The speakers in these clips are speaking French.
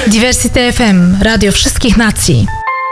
Diversity FM, radio wszystkich nacji.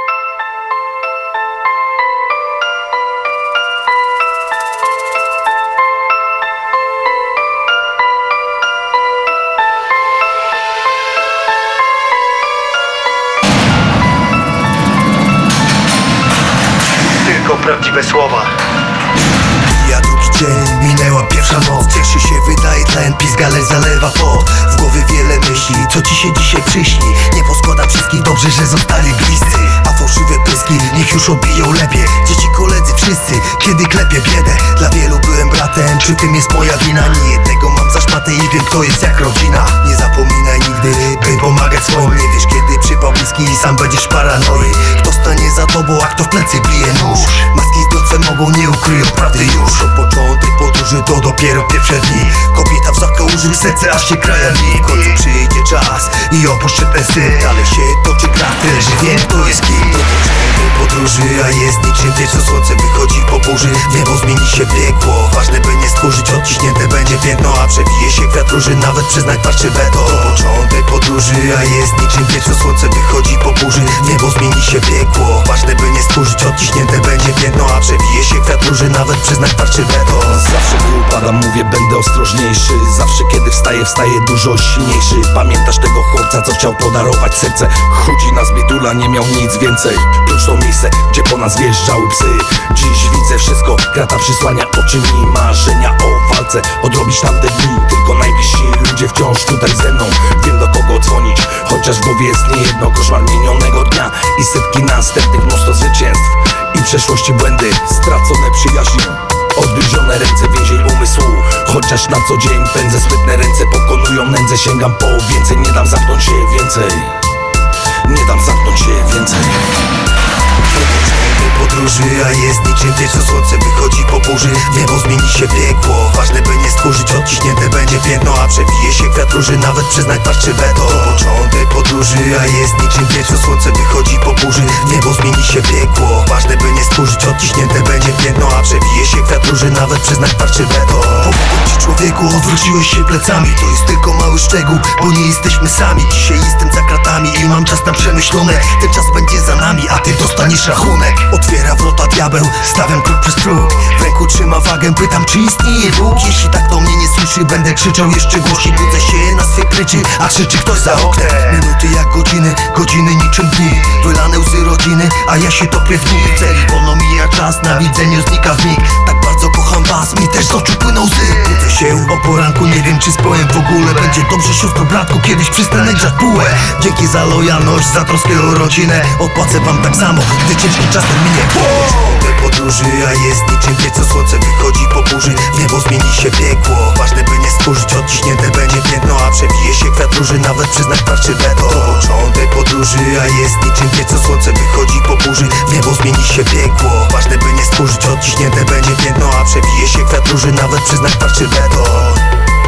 Tylko prawdziwe słowa. Ja drugi dzień, minęła pierwsza noc. Cieszy się, wydaje tlen, pizgale zalewa pot. W głowie wiele myśli, co ci się dzisiaj przyśni. Nie poskładam wszystkich, dobrze, że zostali bliscy. A fałszywe pyski, niech już odbiją lepiej. Dzieci, koledzy, wszyscy, kiedy klepię biedę. Dla wielu byłem bratem, przy tym jest moja wina. Nie jednego mam za szmatę i wiem, kto jest jak rodzina. Nie zapominaj nigdy, by pomagać swoim. Nie wiesz, kiedy przypał bliski i sam będziesz paranoi. Kto stanie za tobą, a kto w plecy bije nóż. Maski zdrowce mogą, nie ukryją prawdy już. To początek podróży, to dopiero pierwsze dni. Kobieta w zakołży, serce aż się kraja dni. W końcu przyjdzie czas i opuszczę ten styl. Dalej się toczy kraty, że wiem, kto jest kim. To początek podróży, a jest niczym wie, co słońce wychodzi po burzy. Niebo zmieni się piekło, ważne by nie stworzyć. Odciśnięte będzie piętno, a przebije się kwiat róży, nawet przez najtwardszy beton. To początek podróży, a jest niczym wie, co słońce wychodzi po burzy. Niebo zmieni się piekło, ważne by nie stworzyć. Odciśnięte będzie piętno, a przebije się kwiat róży, nawet przez najtwardszy beton. Zawsze gdy upadam, mówię, będę ostrożniejszy. Zawsze kiedy wstaję dużo silniejszy. Pamiętasz tego chłopca, co chciał podarować serce? Chudzi nas biedula, nie miał nic więcej. Prócz to miejsce, gdzie po nas wjeżdżały psy. Dziś widzę wszystko, krata przysłania oczy mi. Marzenia o walce, odrobić tamte dni. Tylko najbliżsi ludzie wciąż tutaj ze mną. Wiem, do kogo dzwonić, chociaż w głowie jest niejedno. Koszmar minionego dnia i setki następnych, mnóstwo zwycięstw i przeszłości błędy, stracone przyjaźnie, odgryzione ręce, więzień umysłu. Chociaż na co dzień pędzę, sprytne ręce pokonują nędzę. Sięgam po więcej, nie dam zamknąć się więcej. Nie dam zamknąć się więcej. Podróży, a jest niczym wie, co słońce wychodzi po burzy. Niebo zmieni się piekło, ważne by nie stworzyć. Odciśnięte będzie piętno, a przebije się kwiat róży, nawet przez najtwardszy beton. To początek podróży, a jest niczym wie, co słońce wychodzi po burzy. Niebo zmieni się piekło, ważne by nie stworzyć. Odciśnięte będzie piętno, a przebije się kwiat róży, nawet przez najtwardszy beton. Pomogą ci, człowieku, odwróciłeś się plecami. To jest tylko mały szczegół, bo nie jesteśmy sami. Dzisiaj jestem za kratami i mam czas na przemyślone. Ten czas będzie za nami, a ty dostaniesz rachunek. Otwiera wrota diabeł, stawiam krok przez próg. W ręku trzyma wagę, pytam, czy istnieje Bóg. Jeśli tak, to mnie nie słyszy, będę krzyczał jeszcze głośniej. Budzę się na swej pryczy, a krzyczy ktoś za oknem. Minuty jak godziny, godziny niczym dni. Wylane łzy rodziny, a ja się topię w nich. Celi wolno mija czas, na widzeniu znika w mig. Tak bardzo kocham was, mi też z oczu płyną łzy. Budzę się o poranku, nie wiem czy spałem w ogóle. Będzie dobrze, siostro, bratku, kiedyś przystanę grzać bułę. Dzięki za lojalność, za troskę o rodzinę. Odpłacę wam tak samo, gdy ciężki czas ten minie. Początek podróży, a jest niczym wie, co słońce wychodzi po burzy. Niebo zmieni się piekło, ważne by nie stworzyć. Odciśnięte będzie piętno, a przebije się kwiat róży, nawet przez najtwardszy beton. To początek podróży, a jest niczym wie, co słońce wychodzi po burzy. Niebo zmieni się piekło, ważne by nie stworzyć. Odciśnięte będzie piętno, a przebije się kwiat róży, nawet przez najtwardszy beton.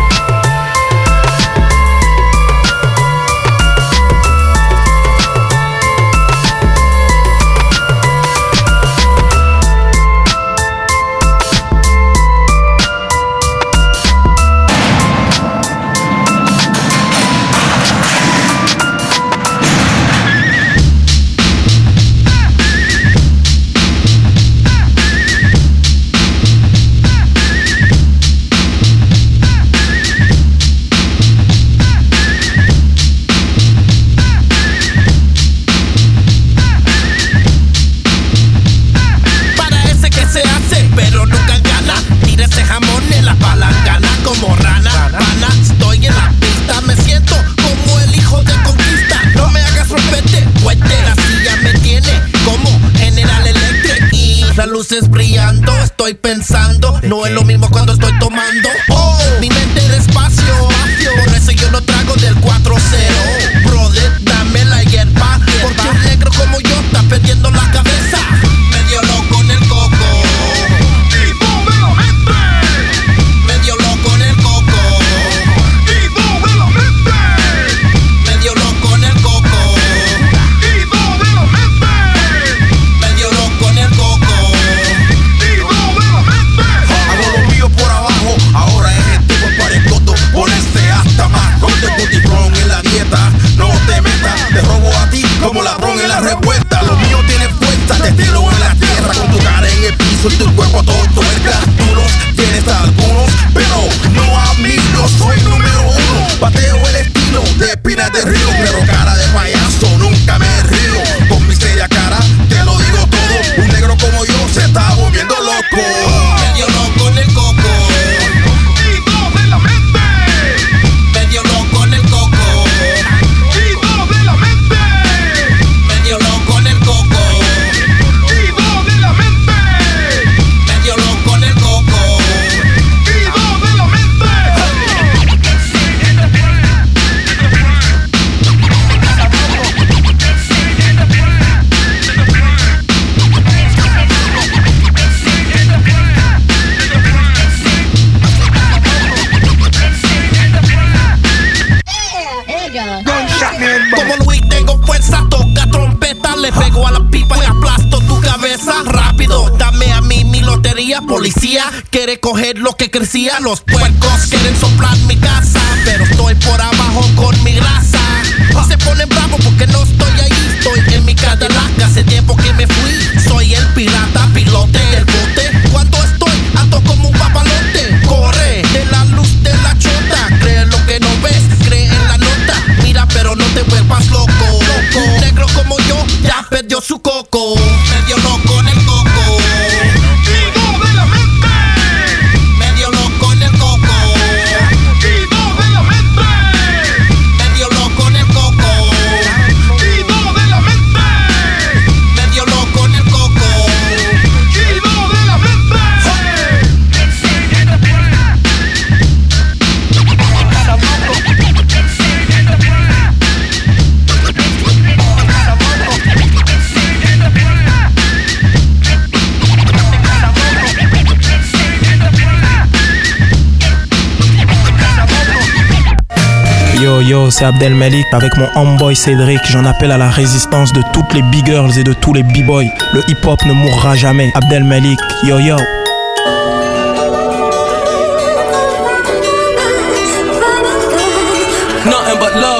Luces brillando, estoy pensando, no es lo mismo cuando estoy tomando. Oh, mi mente despacio, por eso yo no trago del 4-0. Brother, dame la hierba, porque un negro como yo está perdiendo la cabeza. Medio loco en el coco, y mueve la mente. Medio loco en el coco, y mueve la mente. Medio loco en el coco, y mueve la mente. Medio loco en el coco. Como Luis tengo fuerza, toca trompeta, le pego a la pipa y aplasto tu cabeza. Rápido, dame a mí mi lotería. Policía quiere coger lo que crecía. Los puercos quieren soplar mi casa, pero estoy por abajo con mi grasa. Se ponen bravos porque no estoy ahí. Estoy en mi Cadillac, hace tiempo que me fui. Soy el pirata, pilote del bote. Cuando estoy, ando como un papalote. Corre de la luz de la chota. Cree lo que no ves, cree en la nota. Mira, pero no te vuelvas loco. Un negro como yo ya perdió su coco. Medio loco en el coco. ¡Ido de la mente! Medio loco en el coco. ¡Ido de la mente! Medio loco en el coco. ¡Ido de la mente! Medio loco en el coco. ¡Ido de la mente! Yo, c'est Abdel Malik avec mon homeboy Cédric. J'en appelle à la résistance de toutes les big girls et de tous les b-boys. Le hip-hop ne mourra jamais. Abdel Malik, yo. Nothing but love,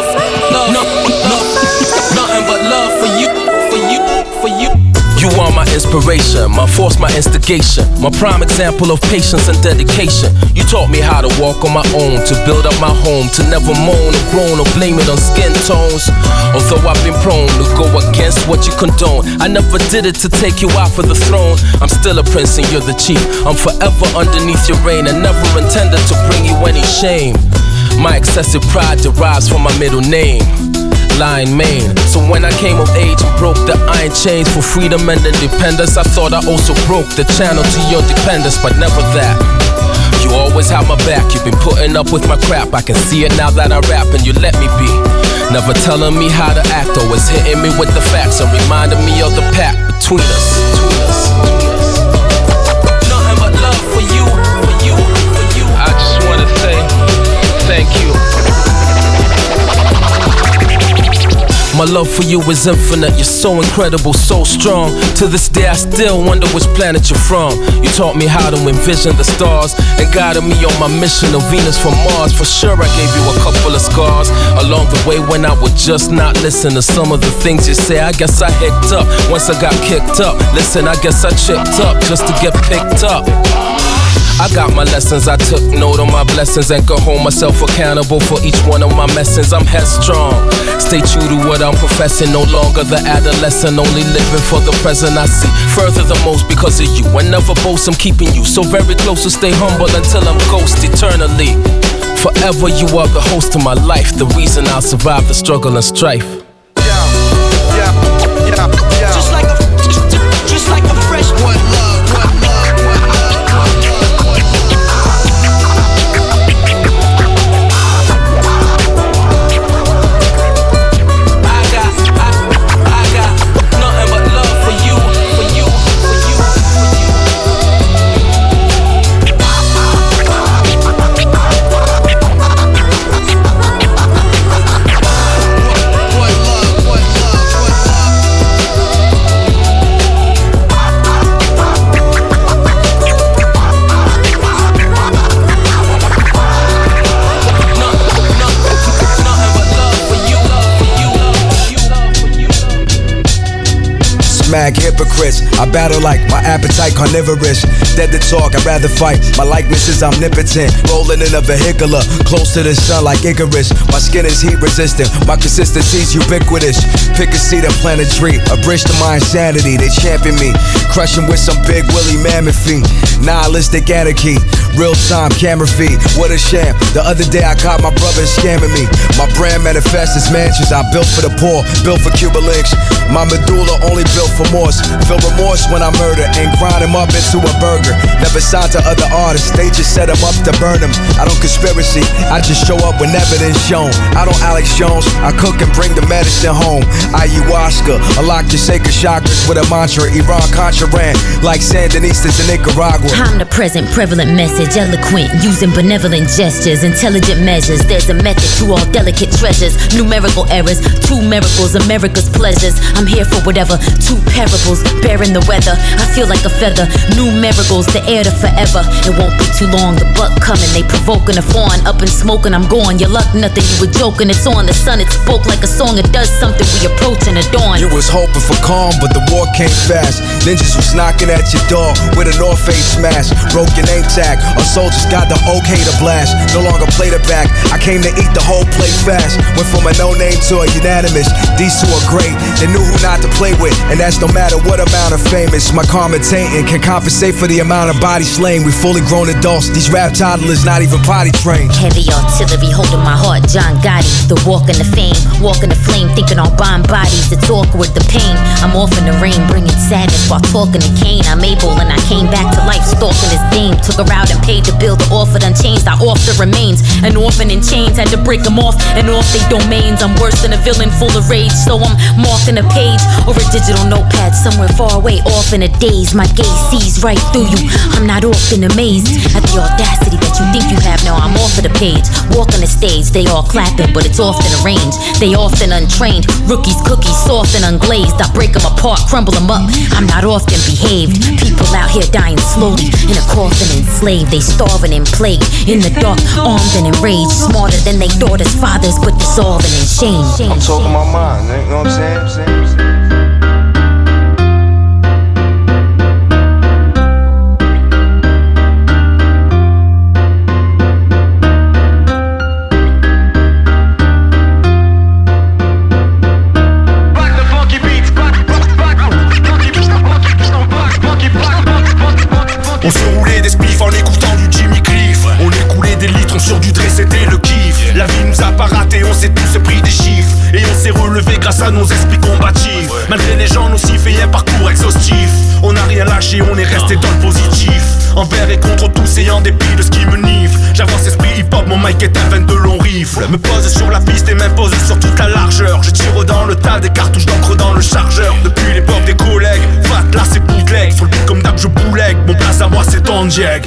nothing but love for you. You are my inspiration, my force, my instigation, my prime example of patience and dedication. You taught me how to walk on my own, to build up my home, to never moan or groan or blame it on skin tones. Although I've been prone to go against what you condone, I never did it to take you out for the throne. I'm still a prince and you're the chief. I'm forever underneath your reign and never intended to bring you any shame. My excessive pride derives from my middle name, Lion Mane. So when I came of age and broke the iron chains for freedom and independence, I thought I also broke the channel to your dependence, but never that. You always have my back, you've been putting up with my crap. I can see it now that I rap and you let me be. Never telling me how to act, always hitting me with the facts and reminding me of the pact between us. Nothing but love for you. I just wanna say thank you. My love for you is infinite, you're so incredible, so strong. To this day I still wonder which planet you're from. You taught me how to envision the stars and guided me on my mission of Venus from Mars. For sure I gave you a couple of scars along the way when I would just not listen to some of the things you say. I guess I hicked up once I got kicked up. Listen, I guess I tripped up just to get picked up. I got my lessons, I took note of my blessings and could hold myself accountable for each one of my messings. I'm headstrong, stay true to what I'm professing. No longer the adolescent, only living for the present. I see further than most because of you. I never boast, I'm keeping you so very close. So stay humble until I'm ghost eternally. Forever you are the host of my life, the reason I'll survive the struggle and strife. Just like a fresh one love. Mag hypocrites, I battle like my appetite carnivorous. Dead to talk, I'd rather fight. My likeness is omnipotent. Rolling in a vehicular, close to the sun like Icarus. My skin is heat resistant, my consistency's ubiquitous. Pick a seat and plant a tree, a bridge to my insanity. They champion me, crushing with some big Willie mammoth feet. Nihilistic anarchy, real time camera feed. What a sham. The other day I caught my brother scamming me. My brand manifests as mansions I built for the poor, built for Cuba links. My medulla only built for remorse. Feel remorse when I murder and grind him up into a burger. Never signed to other artists, they just set him up to burn him. I don't conspiracy, I just show up when evidence shown. I don't Alex Jones, I cook and bring the medicine home. Ayahuasca, unlock your sacred chakras with a mantra. Iran Contra ran like Sandinistas in Nicaragua. I'm the present prevalent message, eloquent, using benevolent gestures, intelligent measures. There's a method to all delicate treasures, numerical errors, two miracles, America's pleasures. I'm here for whatever, two parables, bearing the weather. I feel like a feather, new miracles, the air to forever. It won't be too long, the buck coming, they provoking a fawn, up and smoking, I'm gone. Your luck, nothing, you were joking, it's on. The sun, it spoke like a song, it does something, we approaching the dawn. You was hoping for calm, but the war came fast. Ninjas was knocking at your door with a North Face smash. Broke your name tag, our soldiers got the okay to blast. No longer played it back, I came to eat the whole plate fast. Went from a no-name to a unanimous. These two are great, they knew who not to play with, and that's no matter what amount of famous. My commentating can compensate for the amount of body slain. We fully grown adults, these rap toddlers not even potty trained. Heavy artillery holding my heart, John Gotti. The walk in the fame, walk in the flame, thinking on bomb bodies. It's awkward, the pain. I'm off in the rain, bringing sadness while talking to Kane. I'm able and I came back to life, stalking his dame. Took her out and paid the bill, the offered unchanged. I off the remains, an orphan in chains. Had to break them off and off their domains. I'm worse than a villain full of rage, so I'm marking a page or a digital notepad somewhere far away, off in a daze. My gaze sees right through you. I'm not often amazed at the audacity that you think you have. Now I'm off of the page, walk on the stage. They all clapping, but it's often arranged. They often untrained, rookies, cookies, soft and unglazed. I break them apart, crumble them up. I'm not often behaved. People out here dying slowly in a coffin, enslaved. They starving and plagued in the dark, armed and enraged. Smarter than they daughters, fathers, but dissolving in shame. I'm talking my mind, you know what I'm saying? On se roulait des spiffs en écoutant du Jimmy Cliff. On écoulait des litres sur du Dre, c'était le kiff. La vie nous a pas raté, on s'est tous pris des chiffres. Et on s'est relevé grâce à nos esprits combatifs. Malgré les gens nocifs et un parcours exhaustif, on n'a rien lâché, on est resté dans le positif. Envers et contre tous ayant dépit de ce qui me nifle. J'avance esprit hip-hop, mon mic est un 22 long rifle. Me pose sur la piste et m'impose sur toute la largeur. Je tire dans le tas des cartouches d'encre dans le chargeur. Depuis l'époque des collègues, fat là c'est bootleg. Sur le beat comme d'hab je bouleg, mon place à moi c'est ton jack.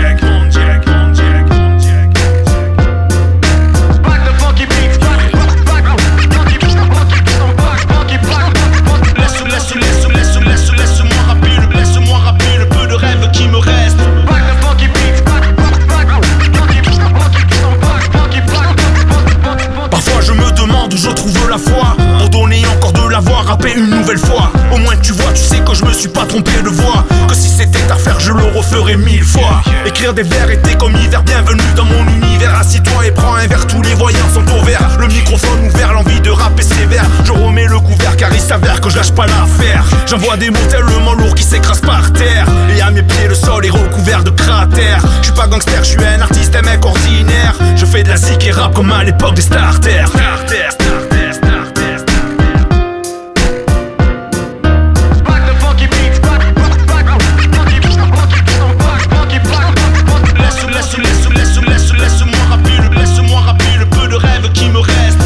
Laisse-moi rappeler le peu de rêve qui me reste. Parfois je me demande où je trouve la foi pour donner encore de la voix, rapper une nouvelle fois. Au moins tu vois, tu sais que je me suis pas trompé de voix. Que si c'était à faire je le referais 1000 fois. Écrire des vers était comme hiver, bienvenue dans mon univers. Assis-toi et prends un verre, tous les voyants sont au vert. Le microphone ouvert, l'envie de rapper sévère. Je remets le couvert car il s'avère que je lâche pas l'affaire. J'envoie des mots tellement lourds qui s'écrasent par terre. Et à mes pieds le sol est recouvert de cratères. Je suis pas gangster, je suis un artiste, un mec ordinaire. Je fais de la zik et rap comme à l'époque des starters. Laisse-moi rappeler le peu de rêve qui me reste.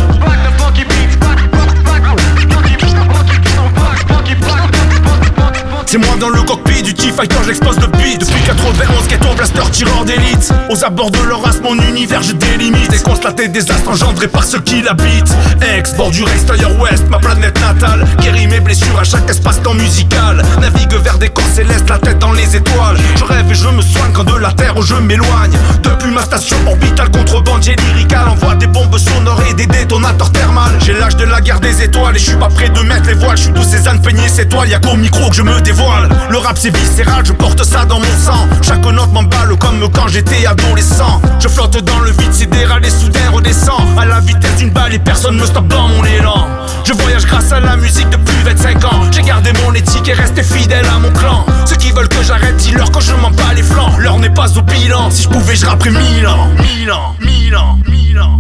C'est moi dans le cockpit du T-Fighter, j'explose le beat. Depuis 91, ghetto blaster, tireur d'élite. Aux abords de leur race, mon univers, je délimite. Et constater des astres engendrés par ceux qui l'habitent. Ex, bord du Race, West, ma planète natale. Guéris mes blessures à chaque espace-temps musical. Navigue vers des corps célestes, la tête dans les étoiles. Je rêve et je me soigne quand de la terre je m'éloigne. Depuis ma station orbitale, contrebandier lyrical. Envoie des bombes sonores et des détonateurs thermales. J'ai l'âge de la guerre des étoiles et je suis pas prêt de mettre les voiles. Je suis tous ces ânes peignés, ces toiles, y'a qu'au micro que je me dévoile. Le rap c'est viscéral, je porte ça dans mon sang. Chaque note m'emballe comme quand j'étais adolescent. Je flotte dans le vide sidéral et soudain redescends à la vitesse d'une balle et personne me stoppe dans mon élan. Je voyage grâce à la musique depuis 25 ans. J'ai gardé mon éthique et resté fidèle à mon clan. Ceux qui veulent que j'arrête, dis-leur quand je m'en bats les flancs. L'heure n'est pas au bilan, si je pouvais je rapperais 1000 ans. 1000 ans, 1000 ans, 1000 ans.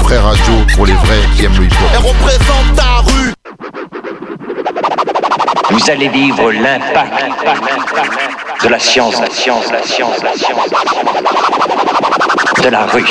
Frère Radio pour les vrais qui aiment le hip-hop. Elle représente ta rue. Vous allez vivre l'impact de la science, de la rue.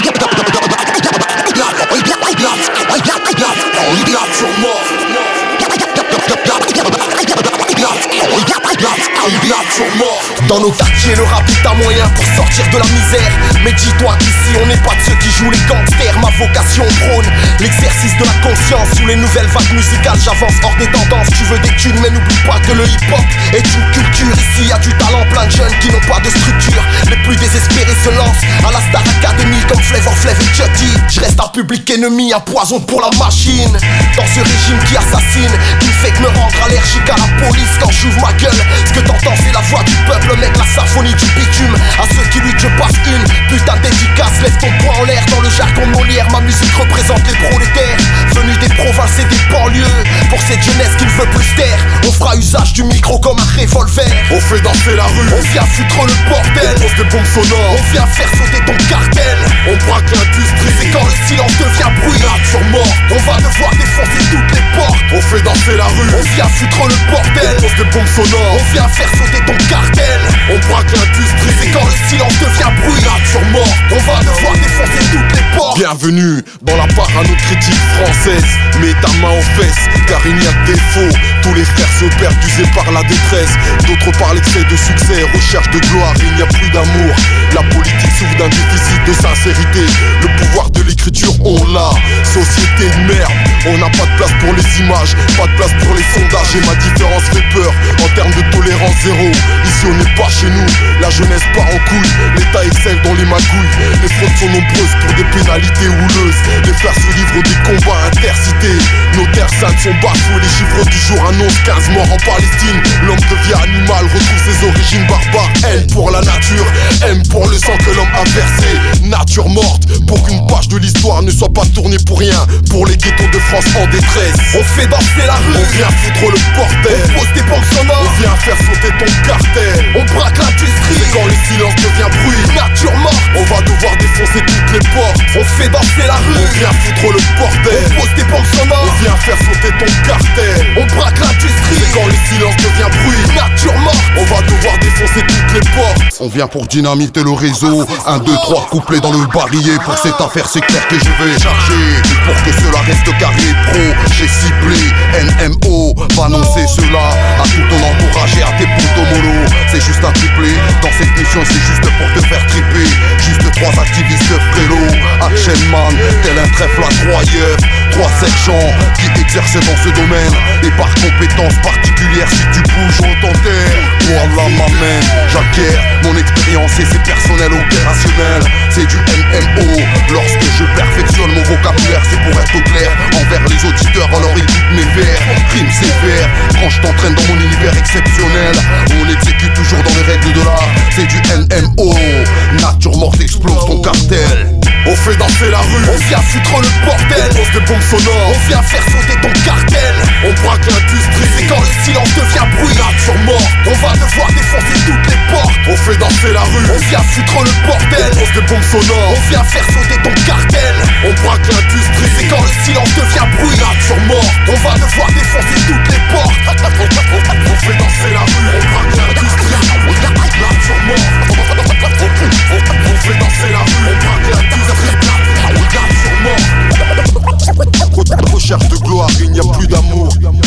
Dans nos quartiers, le rap est un moyen pour sortir de la misère. Mais dis-toi qu'ici on n'est pas de ceux qui jouent les gangsters. Ma vocation prône l'exercice de la conscience. Sous les nouvelles vagues musicales, j'avance hors des tendances. Tu veux des thunes, mais n'oublie pas que le hip-hop est une culture. Ici y a du talent, plein de jeunes qui n'ont pas de structure. Les plus désespérés se lancent à la Star Academy comme Flavor Flav et Chucky. Je reste un public ennemi, un poison pour la machine. Dans ce régime qui assassine, qui me fait que me rendre allergique à la police quand j'ouvre ma gueule. Ce que t'entends c'est la voix du peuple, mec, la symphonie du bitume. À ceux qui luttent je passe une putain de dédicace. Lève ton poing en l'air dans le jargon de Molière. Ma musique représente les prolétaires venus des provinces et des banlieues. Pour cette jeunesse qui ne veut plus se taire, on fera usage du micro comme un revolver. On fait danser la rue, on vient foutre le bordel. On pose des bombes sonores, on vient faire sauter ton cartel. On braque l'industrie, c'est quand le silence devient bruit. Nature morte, on va devoir défoncer toutes les portes. On fait danser la rue, on vient foutre le bordel. On pose des bombes sonores, on vient faire sauter ton cartel. On braque l'industrie, c'est quand le silence devient bruit. Nature morte, on va devoir défoncer toutes les portes. Bienvenue dans la parano critique française. Mets ta main aux fesses, car il n'y a que des faux. Tous les frères se perdent usés par la détresse. D'autres par l'excès de succès, recherche de gloire, il n'y a plus d'amour. La politique souffre d'un déficit de sincérité. Le pouvoir de l'écriture, on l'a. Société de merde, on n'a pas de place pour les images, pas de place pour les sondages. Et ma différence fait peur, en termes de tolérance zéro. Ici on n'est pas chez nous, la jeunesse part en couille. L'État excelle dans les magouilles, les fraudes sont nombreuses pour des pénalités houleuses. Les frères se livrent des combats intercités. Nos terres saintes sont bafouées, les chiffres du jour annoncent 15 morts en Palestine. L'homme devient animal, retrouve ses origines barbares. L pour la nature, M pour le sang que l'homme a versé. Nature morte, pour qu'une page de l'histoire ne soit pas tournée pour rien. Pour les ghettos de France en détresse, on fait danser la rue, on vient foutre le bordel. On pose des bombes sonores, on vient faire sauter ton cartel. On braque l'industrie, c'est quand le silence devient bruit. Nature morte, on va devoir défoncer toutes les portes. On fait danser la rue, on vient foutre le bordel. On pose des bombes sonores, on vient faire sauter ton cartel. On braque l'industrie, c'est quand le silence devient bruit. Nature morte, on va devoir défoncer toutes les portes. On vient pour dynamiter le réseau. 1, 2, 3 couplés dans le barillet. Pour cette affaire c'est clair que je vais charger. Pour que cela reste carré pro, j'ai ciblé NMO. Va annoncer cela à tout ton entourage et à tes potos mollo. C'est juste un triplé, dans cette mission c'est juste pour te faire triper. Juste 3 activistes frélots, action man, tel un trèfle à 3 yeux. 3 sergents qui exercent dans ce domaine. Et par compétence particulière, si tu bouges on t'enterre. Wallah m'amène, j'acquiers mon expérience et c'est personnel opérationnel. C'est du MMO, lorsque je perfectionne mon vocabulaire c'est pour être au clair envers les auditeurs, alors écoute mes vers. Rime sévère, quand je t'entraîne dans mon univers exceptionnel. On exécute toujours dans les règles de l'art. C'est du NMO, nature morte explose ton cartel. On fait danser la rue, on vient foutre le bordel. On pose des bombes sonores, on vient faire sauter ton cartel. On braque l'industrie, c'est quand le silence devient bruit. Nature morte, on va devoir défoncer toutes les portes. On fait danser la rue, on vient foutre le bordel. On pose des bombes sonores, on vient faire sauter ton cartel. On braque l'industrie, c'est quand le silence devient bruit. Nature morte, on va devoir défoncer toutes les portes. On fait danser la rue, on braque l'industrie. Nature morte, on fait danser la rue, on braque l'industrie. Recherche de gloire, il n'y a plus d'amour.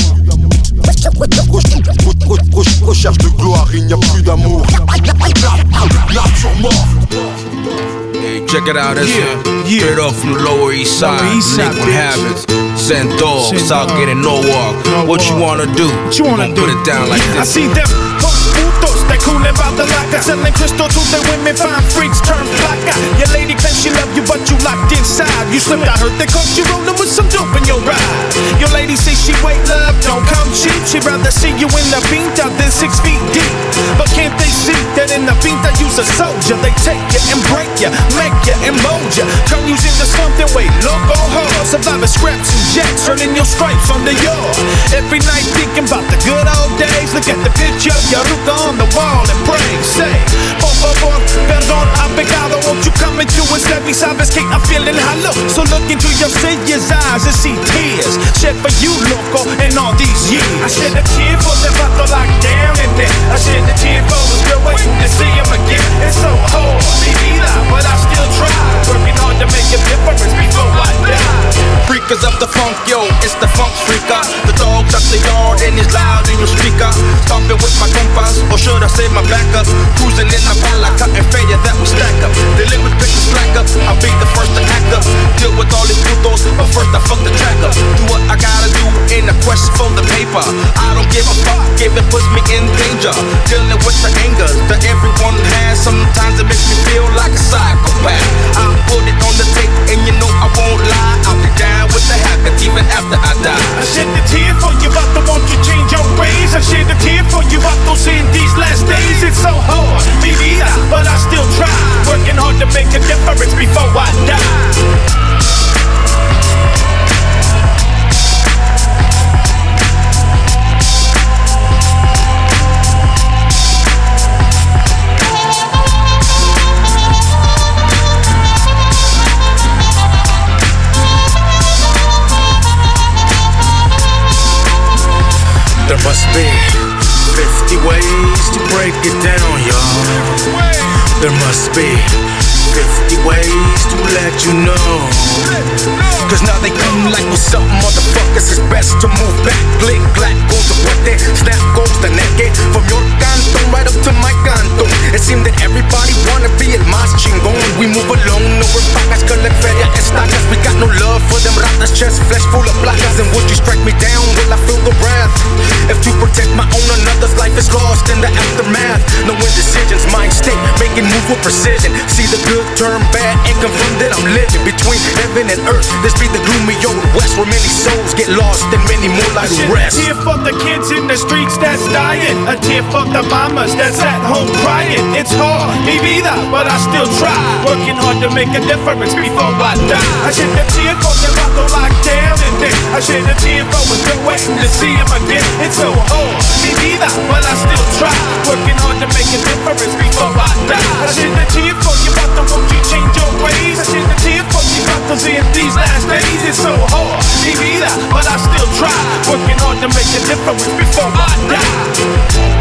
Recherche de gloire, il n'y a plus d'amour. Nature morte. Hey, check it out, that's straight off from the Lower East Side. Liquid Habits, Santor, Southgate and Norwalk. What you wanna do? You wanna put it down like this. I see them putos that coolin' about the locker, selling crystal to the women, fine freaks turn flaca. Your lady claims she love you, but you locked inside. You slipped, I heard they caught you rollin' with some dope in your ride. Your lady says she wait, love, don't come cheap. She'd rather see you in the beat out than 6 feet deep. But can't they see that in the pinta you's a soldier. They take you and break you, make you and mold you, turn you into something way loco hard. Surviving scraps and jacks, earning your stripes on the yard. Every night thinking about the good old days. Look at the picture of your ruca on the wall and pray. Say, por favor, perdón, ha pecado. Won't you come into instead? Me sabes que I'm feeling hollow. So look into your Savior's eyes and see tears shed for you, loco, in all these years. I shed a tear for the vato locked down and then I shed a tear for his girl waiting to see him again. It's so hard, mi vida, but I still try. Working hard to make a difference before I die. Freakers of the funk, yo, it's the funk freaker. The dog up the yard and it's loud in your speaker. Stomping with my compas, or should I say my backup? Cruising in the bala, cutting failure that we stack up. The lyrics pick the slack up, I'll be the first to act up. Deal with all these putos, but first I fuck the track up. Do what I gotta do in the quest for the paper. I don't give a fuck if it puts me in danger. Dealing with the anger that everyone has. Sometimes it makes me feel like a psychopath. I'll put it on the tape and you know I won't lie. I'll be down with the habit even after I die. I shed a tear for you, but I want you change your ways. I shed a tear for you, but those in these last days. It's so hard, mi vida, but I still try. Working hard to make a difference before I die. There must be 50 ways to break it down, y'all. There must be 50 ways to let you know. Cause now they come like what's up, motherfuckers. It's best to move back. Click, clack, goes the puente. Snap goes the neque. From your canto right up to my canto. It seems that everybody wanna be el más chingón. We move along, no repacas, collect feria, estacas. We got no love for them ratas, chest flesh full of placas. And would you strike me down, will I feel the wrath? If to protect my own, another's life is lost in the aftermath. No indecisions, mind state, making moves with precision. See the good turn bad and confirm that I'm living between heaven and earth. This be the gloomy old west where many souls get lost and many more lie to rest. A tear for the kids in the streets that's dying. A tear for the mamas that's at home crying. It's hard, mi vida, but I still try. Working hard to make a difference before I die. I shed a tear for the vato locked down and then I shed a tear for his girl waiting to see him again. It's so hard, mi vida, but I still try. Working hard to make a difference before I die. I shed a tear for you, vato, won't you change your ways? I shed a tear for you, vatos in these last days. It's so hard, mi vida, but I still try. Working hard to make a difference before I die.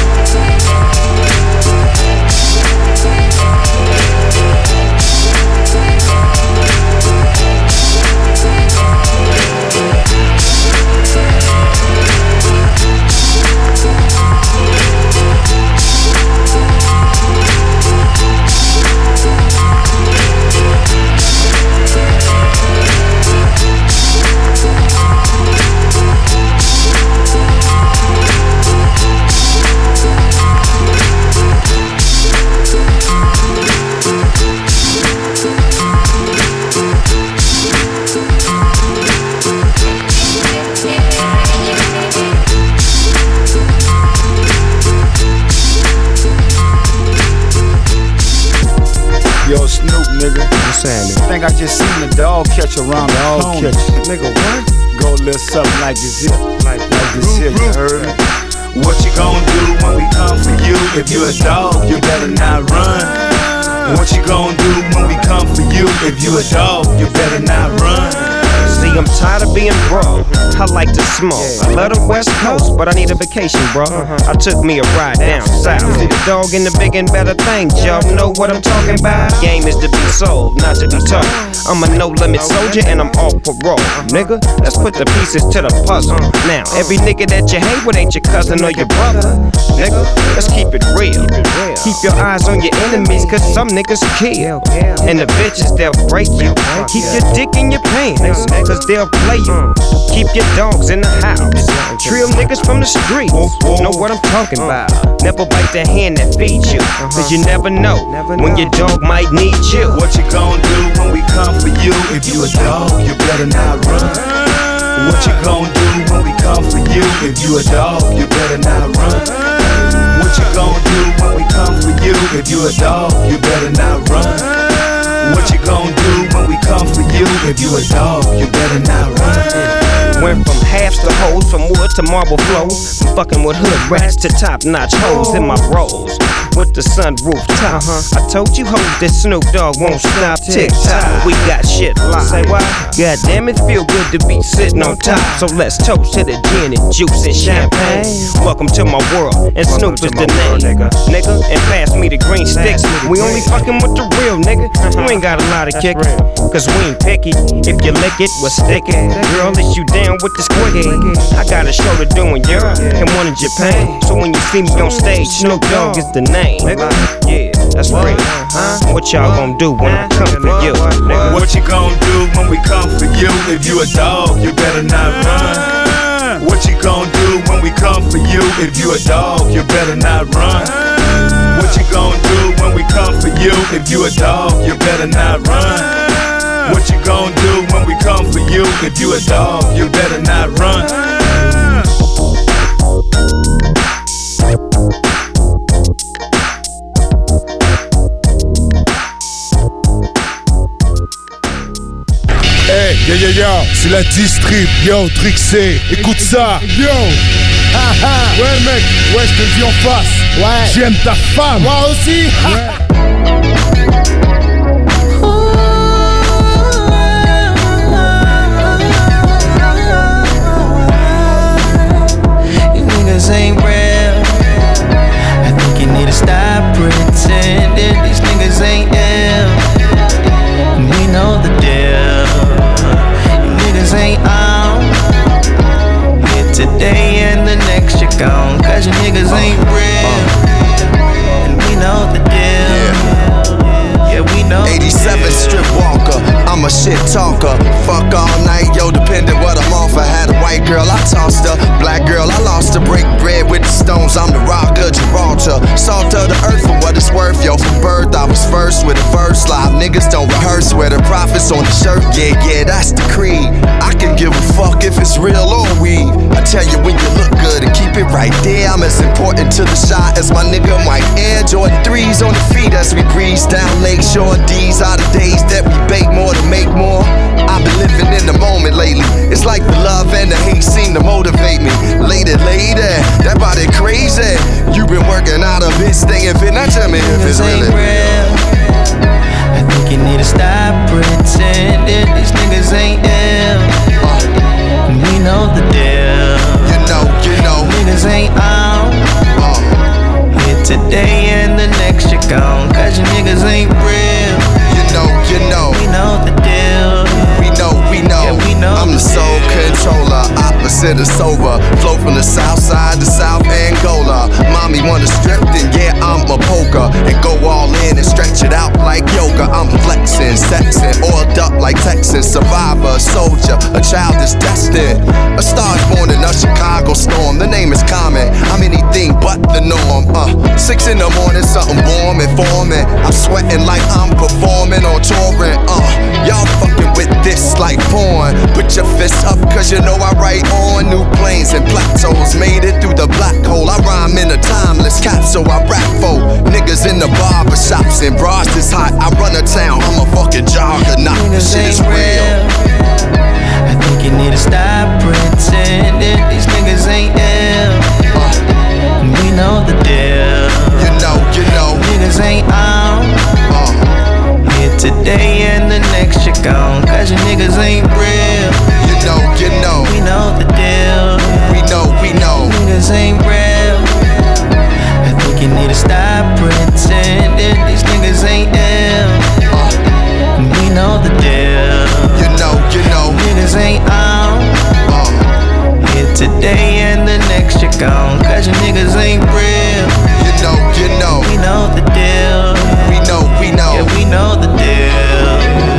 Yo, Snoop, nigga. What's happening? I think I just seen the dog catch around the corner. Nigga, what? Go a little something like this here. Like this here, you heard me? What you gon' do when we come for you? If you a dog, you better not run. What you gon' do when we come for you? If you a dog, you better not run. See, I'm tired of being broke. I like to smoke. I love the West Coast, but I need a vacation, bro. I took me a ride down south. See the dog in the big and better things. Y'all know what I'm talking about. Game is to be sold, not to be told. I'm a no-limit soldier and I'm off parole. Nigga, let's put the pieces to the puzzle. Now, every nigga that you hate with ain't your cousin or your brother. Nigga, let's keep it real. Keep your eyes on your enemies, cause some niggas kill. And the bitches, they'll break you. Keep your dick in your pants, cause they'll play you. Keep your dogs in the house. Trill niggas from the streets. Know what I'm talking about. Never bite the hand that feeds you, cause you never know when your dog might need you. What you gon' do when we come for you? If you a dog, you better not run. What you gon' do when we come for you? If you a dog, you better not run. What What you gon' do when we come for you? If you a dog, you better not run. What you gon' do when we come for you? If you a dog, you better not run. Went from halves to hoes, from wood to marble flows, from fucking with hood rats to top-notch hoes in my rolls. With the sunroof top. I told you hoes that Snoop Dogg won't stop. Tick-tock, we got shit locked. Say what? God damn it, feel good to be sitting on top. So let's toast to the gin and juice and champagne. Welcome to my world, and Snoop is the name. Nigga, and pass me the green stick. We only fucking with the real nigga. You ain't got a lot of kick, cause we ain't picky. If you lick it, we'll stick it. Girl, is you down with this quickie? I got a show to do in Europe and one in Japan. So when you see me on stage, Snoop Dogg is the name. Yeah, that's real. What y'all gon' do when I come for you? What you gon' do when we come for you? If you a dog, you better not run. What you gon' do when we come for you? If you a dog, you better not run. What you gon' do when we come for you? If you a dog, you better not run. What you gon' do when we come for you? If you a dog, you better not run. Hey, yo, c'est la distrib, yo, Trixé, écoute ça, yo. Ouais mec, ouais je te le dis en face, ouais. J'aime ta femme, moi aussi. You niggas ain't real. I think you need to stop pretending. These niggas ain't ill. We know the deal. You niggas ain't on. Here today and the next you're gone. Cause you niggas ain't real. And we know the deal. Yeah, we know 87 strip walker, I'm a shit talker. Fuck all night, yo, depending what I'm off. I had a white girl, I tossed her. Black girl, I lost her. Break bread with the stones, I'm the rock of Gibraltar. Salt of the earth for what it's worth, yo. From birth, I was first with a verse. Live niggas don't rehearse, where the profits on the shirt. Yeah, that's the creed. I can give a fuck if it's real or weed. I tell you when you look good and keep it right there. I'm as important to the shot as my nigga Mike Air. Jordan 3s on the feet as we breeze down Lakeshore. These are the days that we bake more to make more. I've been living in the moment lately. It's like the love and the hate seem to motivate me. Lady, that body crazy. You been working out a bitch staying fit. Now tell me if it's really real. I think you need to stop pretending. These niggas ain't ill. And we know the deal. You know. Niggas ain't on. Here today and the next you're gone. Cause you niggas ain't real. You know. We know the deal. We know. Yeah, we know. I'm the soul controller, opposite of sober. Flow from the south side to South Angola. Mommy wanna strip, then yeah, I'm a poker. And go all in and stretch it out like yoga. I'm flexing, sexing, oiled up like Texan. Survivor, soldier, a child is destined. A star's born in a Chicago storm. The name is common, I'm anything but the norm. 6 in the morning, something warm and forming. I'm sweating like I'm performing on touring. Y'all fucking with this like porn. Put your fists up cause you know I write on. New planes and plateaus, made it through the black hole. I rhyme in a timeless capsule, I rap for niggas in the barber shops and bras this hot. I run a town, I'm a fucking juggernaut. This shit is real. I think you need to stop pretending. These niggas ain't ill. And we know the deal. You know. Niggas ain't on. Here today and the next you're gone. Cause you niggas ain't real. You know. We know the deal. We know. Niggas ain't real. I think you need to stop pretending. These niggas ain't ill. And we know the deal. You know. Niggas ain't on. Here today and the next you're gone. Cause you niggas ain't real. You know. We know the deal. We know. Yeah, we know the deal.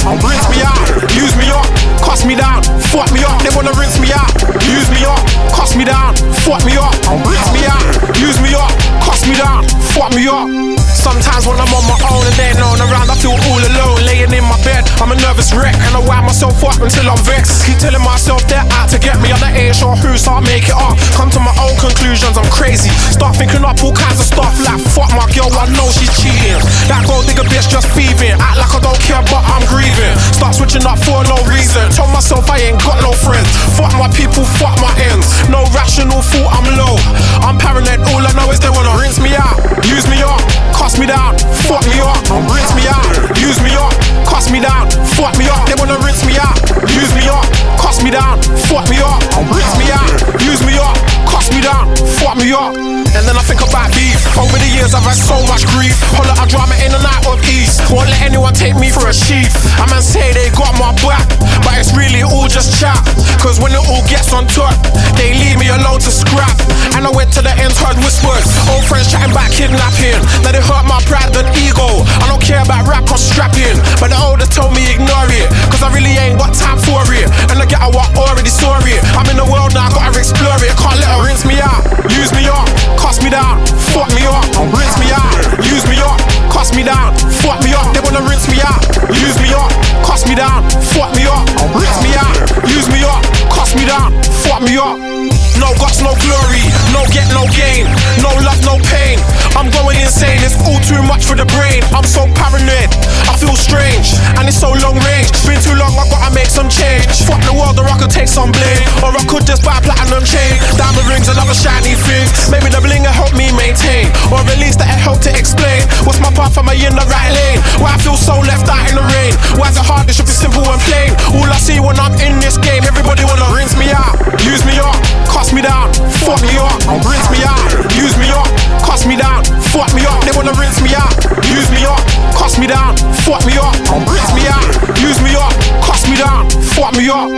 rinse me out, use me up, cuss me down, fuck me up. They wanna rinse me out, use me up, cuss me down, fuck me up, rinse me out, use me up, cuss me down, fuck me up. Sometimes when I'm on my own and there ain't no one around, I feel all alone, laying in my bed. I'm a nervous wreck and I wind myself up until I'm vexed. Keep telling myself they're out to get me, and I ain't sure who, so I make it up. Come to my own conclusions, I'm crazy. Start thinking up all kinds of stuff like fuck my girl, I know she's cheating. That gold digger bitch just thieving. Act like I don't care but I'm grieving. Start switching up for no reason. Told myself I ain't got no friends. Fuck my people, fuck my ends. No rational thought, I'm low. I'm paranoid, all I know is they wanna rinse me out, use me up, cuss me down, fuck me up, rinse me out, use me up, cuss me down, fuck me up. They wanna rinse me out, use me up, cuss me down, fuck me up, rinse me out, use me up, cuss me down, fuck me up. And then I think about beef. Over the years I've had so much grief. Holler I drama in and out of east. Won't let anyone take me for a sheep. A man say they got my back, but it's really all just chat. Cause when it all gets on top, they leave me alone to scrap. And I went to the ends, heard whispers, old friends chatting about kidnapping. Now they hurt my pride and ego. I don't care about rap or strapping, but the older told me ignore it, cause I really ain't got time for it. And I get what already saw it. I'm in the world now, gotta explore it. Can't let her rinse me out, use me up, cuss me down, fuck me up, rinse me out, use me up, cuss me down, fuck me up. They wanna rinse me out, use me up, cuss me down, fuck me up, rinse me out, use me up, cuss me down, fuck me up. No guts, no glory, no get, no gain, no love, no pain. I'm going insane, it's all too much for the brain. I'm so paranoid, I feel strange, and it's so long range. It's been too long, I gotta make some change. Fuck the world or I could take some blame, or I could just buy a platinum chain. Diamond rings and other shiny things. Maybe the bling will help me maintain, or at least that it help to explain what's my path, am I in the right lane? Why I feel so left out in the rain? Why is it hard? It should be simple and plain. All I see when I'm in this game, everybody wanna rinse me out, use me up, cuss me down, fuck me up, rinse me out, use me up, cuss me down, fuck me up. They wanna rinse me out, use me up, cuss me down, fuck me up, rinse me out, use me up, cuss me down, fuck me up.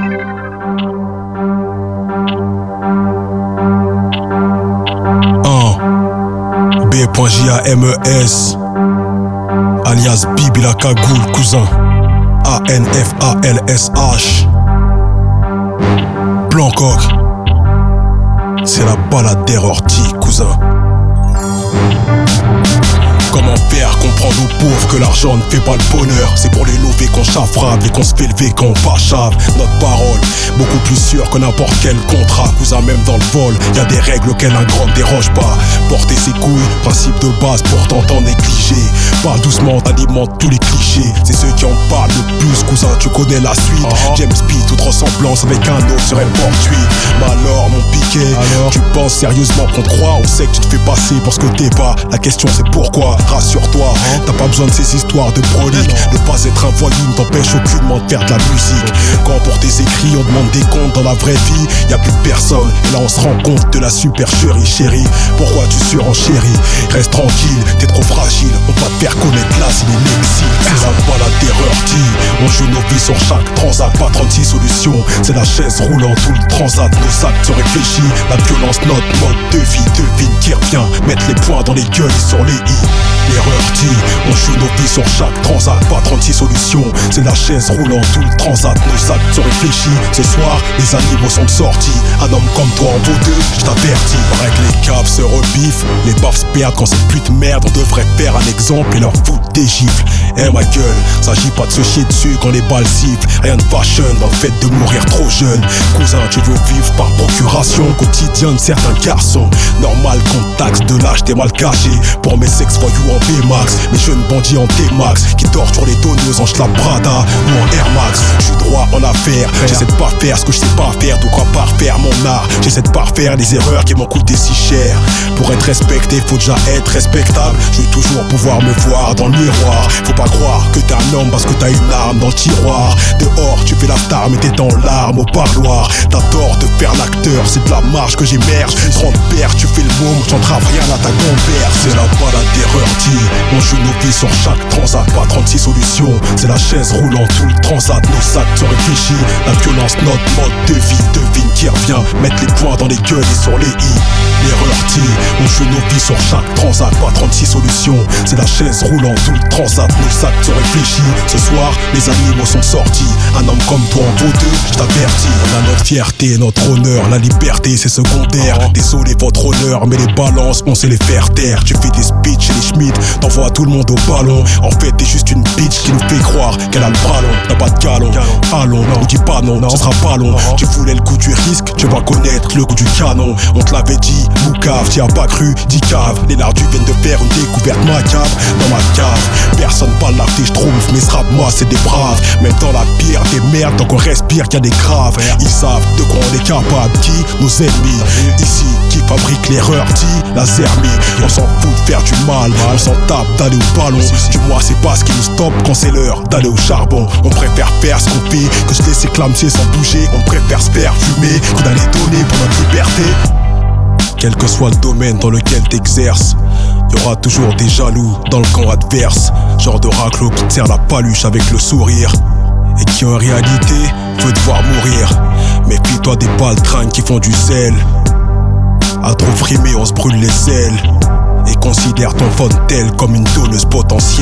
B.J.A.M.E.S alias Bibi la cagoule, cousin. ANFALSH Blancoc. C'est la balade d'Erorty, cousin. Comment faire comprendre aux pauvres que l'argent ne fait pas le bonheur? C'est pour les lever qu'on chafrave et qu'on se fait lever quand on chave. Notre parole, beaucoup plus sûre que n'importe quel contrat. Cousin, même dans le vol, y a des règles auxquelles un grand ne déroge pas. Porter ses couilles, principe de base, pourtant t'en négligé. Parle doucement, alimente tous les clichés. C'est ceux qui en parlent le plus, cousin, tu connais la suite. James B, toute ressemblance avec un autre serait fortuit. Mais alors, mon piquet, tu penses sérieusement qu'on te croit? On sait que tu te fais passer pour ce que t'es pas. La question c'est pourquoi? Rassure-toi, t'as pas besoin de ces histoires de prolique. Ne pas être un voyou ne t'empêche aucunement de faire de la musique. Quand pour tes écrits on demande des comptes dans la vraie vie, y a plus personne. Et là on se rend compte de la supercherie, chérie. Pourquoi tu surenchéris? Reste tranquille, t'es trop fragile. On va te faire connaître là si les l'exil. C'est la balade d'Erorty. On joue nos vies sur chaque transat, pas 36 solutions. C'est la chaise roulant tout le transat. Nos actes se réfléchissent, la violence notre mode de vie. Devine qui revient, mettre les poings dans les gueules et sur les i. Erorty, on joue nos vies sur chaque transat, pas 36 solutions. C'est la chaise roulant tout le transat. Nos actes se réfléchissent. Ce soir, les animaux sont sortis. Un homme comme toi en vaut deux, je t'avertis. Paraît que les caves se rebiffent, les baffes se perdent quand cette pute merde. On devrait faire un exemple et leur foutre des gifles. Eh ma gueule, s'agit pas de se chier dessus quand les balles sifflent. Rien de fashion dans le fait de mourir trop jeune. Cousin, tu veux vivre par procuration quotidienne de certains garçons. Normal qu'on taxe de l'âge, t'es mal caché. Pour mes sex voyous en B-Max, mes jeunes bandits en T-Max qui torturent les donneuses en Schlabrada ou en Air Max. J'suis droit en affaire, j'essaie de pas faire ce que je sais pas faire. Donc à part faire mon art, j'essaie de pas faire les erreurs qui m'ont coûté si cher. Pour être respecté, faut déjà être respectable. Je veux toujours pouvoir me voir dans le miroir. Faut pas croire que t'es un homme parce que t'as une arme dans le tiroir. Dehors, tu fais la star mais t'es en larmes au parloir. T'as tort de faire l'acteur, c'est de la marge que j'émerge. 30 paires, tu fais le môme, j'entrave rien à ta grand-père. C'est la balade d'Erorty. On joue nos vies sur chaque transat, pas 36 solutions. C'est la chaise roulant tout le transat. Nos actes se réfléchissent, la violence notre mode de vie. Devine qui revient, mettre les poings dans les gueules et sur les i. Erorty, on joue nos vies sur chaque transat, pas 36 solutions. C'est la chaise roulant tout le transat. nos actes sont réfléchis. Ce soir, les animaux sont sortis. Un homme comme toi en vaut deux, je t'avertis. On a notre fierté, notre honneur, la liberté c'est secondaire. Désolé votre honneur, mais les balances on sait les faire taire. Tu fais des speeches et les Schmitt, t'envoies tout le monde au ballon. En fait t'es juste une bitch qui nous fait croire qu'elle a le bras long. T'as pas de galon, allons, on dit pas non, ce sera pas long. Tu voulais le coup du risque, tu vas connaître le coup du canon. On te l'avait dit, Moucave, t'y as pas cru, dis cave. Les lardus viennent de faire une découverte macabre dans ma cave. Personne parle l'arté, je trouve, mais ce rap moi c'est des braves. Même dans la pire des merdes, tant qu'on respire qu'il y a des graves. Ils savent de quoi on est capable, qui nos ennemis. Ici, qui fabrique l'erreur, dit la zermie. On s'en fout de faire du mal, on s'en tape d'aller au ballon. Du moins c'est pas ce qui nous stoppe quand c'est l'heure d'aller au charbon. On préfère faire ce qu'on fait que se laisser clamser sans bouger. On préfère se faire fumer que d'aller donner pour notre liberté. Quel que soit le domaine dans lequel t'exerces, y'aura toujours des jaloux dans le camp adverse. Genre de raclo qui te serre la paluche avec le sourire et qui en réalité veut te voir mourir. Méfie-toi des baltringues qui font du zèle. À trop frimer on se brûle les ailes. Et considère ton fontel comme une donneuse potentielle.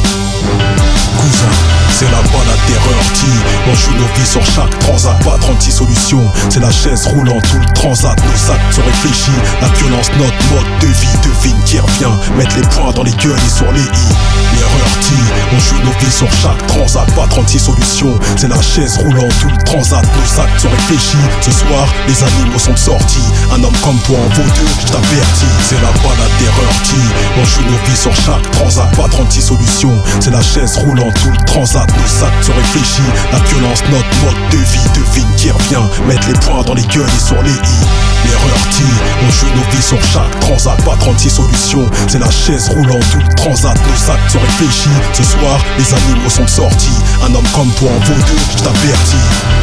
Cousin, c'est la balade terreur qui on joue nos vies sur chaque transat, pas 36 solutions. C'est la chaise roulante, tout le transat. Nos actes sont réfléchis, la violence notre mode de vie. Devine qui revient, mettre les poings dans les gueules et sur les i. L'erreur qui on joue nos vies sur chaque transat, pas 36 solutions. C'est la chaise roulante, tout le transat. Nos actes sont réfléchis, ce soir les animaux sont sortis. Un homme comme toi en vaut deux, je t'avertis. C'est la balade terreur qui on joue nos vies sur chaque transat, pas 36 solutions. C'est la chaise roulante, tout le transat. Nos actes sont réfléchis, la violence notre mode de vie. Devine qui revient, mettre les poings dans les gueules et sur les i. L'erreur qui on joue nos vies sur chaque transat, pas 36 solutions. C'est la chaise roulante, tout le transat. Nos actes sont réfléchis, ce soir les animaux sont sortis. Un homme comme toi en vaut deux, je t'avertis.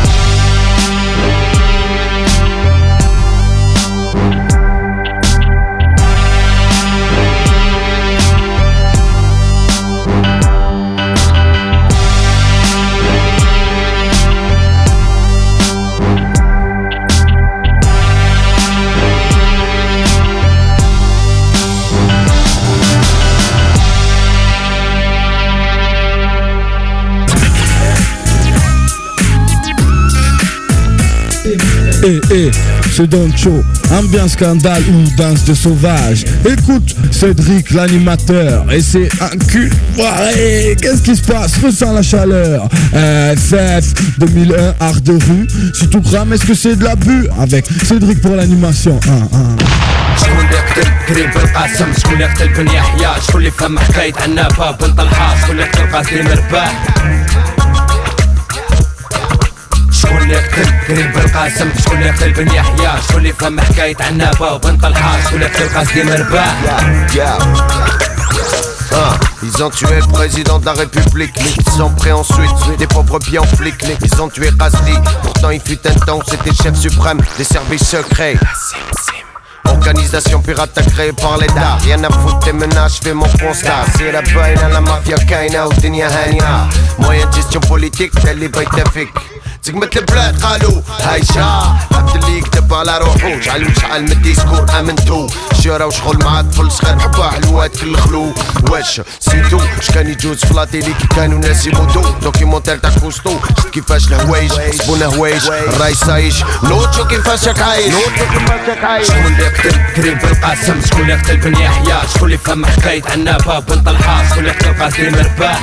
C'est Don Cho, ambiance scandale ou danse de sauvage. Écoute Cédric l'animateur et c'est un cul. Ouais, qu'est-ce qui se passe? Ressens la chaleur. FF 2001 art de rue. Si tout crame, est-ce que c'est de l'abus? Avec Cédric pour l'animation. شكون اللي قتل كريم بالقاسم شكون اللي قتل بن يحيى شكون اللي فهم حكاية عنابة بن طلحة شكون اللي قتل قاسم رباح شكون اللي قتل كريم بالقاسم شكون اللي قتل بن يحيى شكون اللي فهم حكاية عنابة وبن طلحة شكون اللي قتل قاسم رباح Ils ont tué le président de la République, ils ont pris ensuite des pauvres pieds en flic. Ils ont tué Razli, pourtant il fut un temps c'était chef suprême des services secrets. Organisation pirate créée par l'État. Rien à foutre des menaces, je fais mon constat. C'est la baine à la mafia kaina ou dunya hania. Moyen de gestion politique, tel les baytafik. زقمت البلاد قالوا هايشا عبد اللي يكتب على روحو جعلوا شعل من الديسكور امنتو شيرا وشغل مع طفل صغير حبا حلوات كل خلو واش سيتو شكان يجوز في لاتيلي كي كانوا ناس يموتو دوكيمونتير تاع كوستو شفت كيفاش الهوايج صبونا هوايج الرايس سايش نوتشو كيفاش راك عايش شكون اللي قتل كريم بالقاسم شكون اللي قتل بن يحيى شكون اللي فهم حكاية عنابة بن طلحة شكون اللي قتل قاسم رباح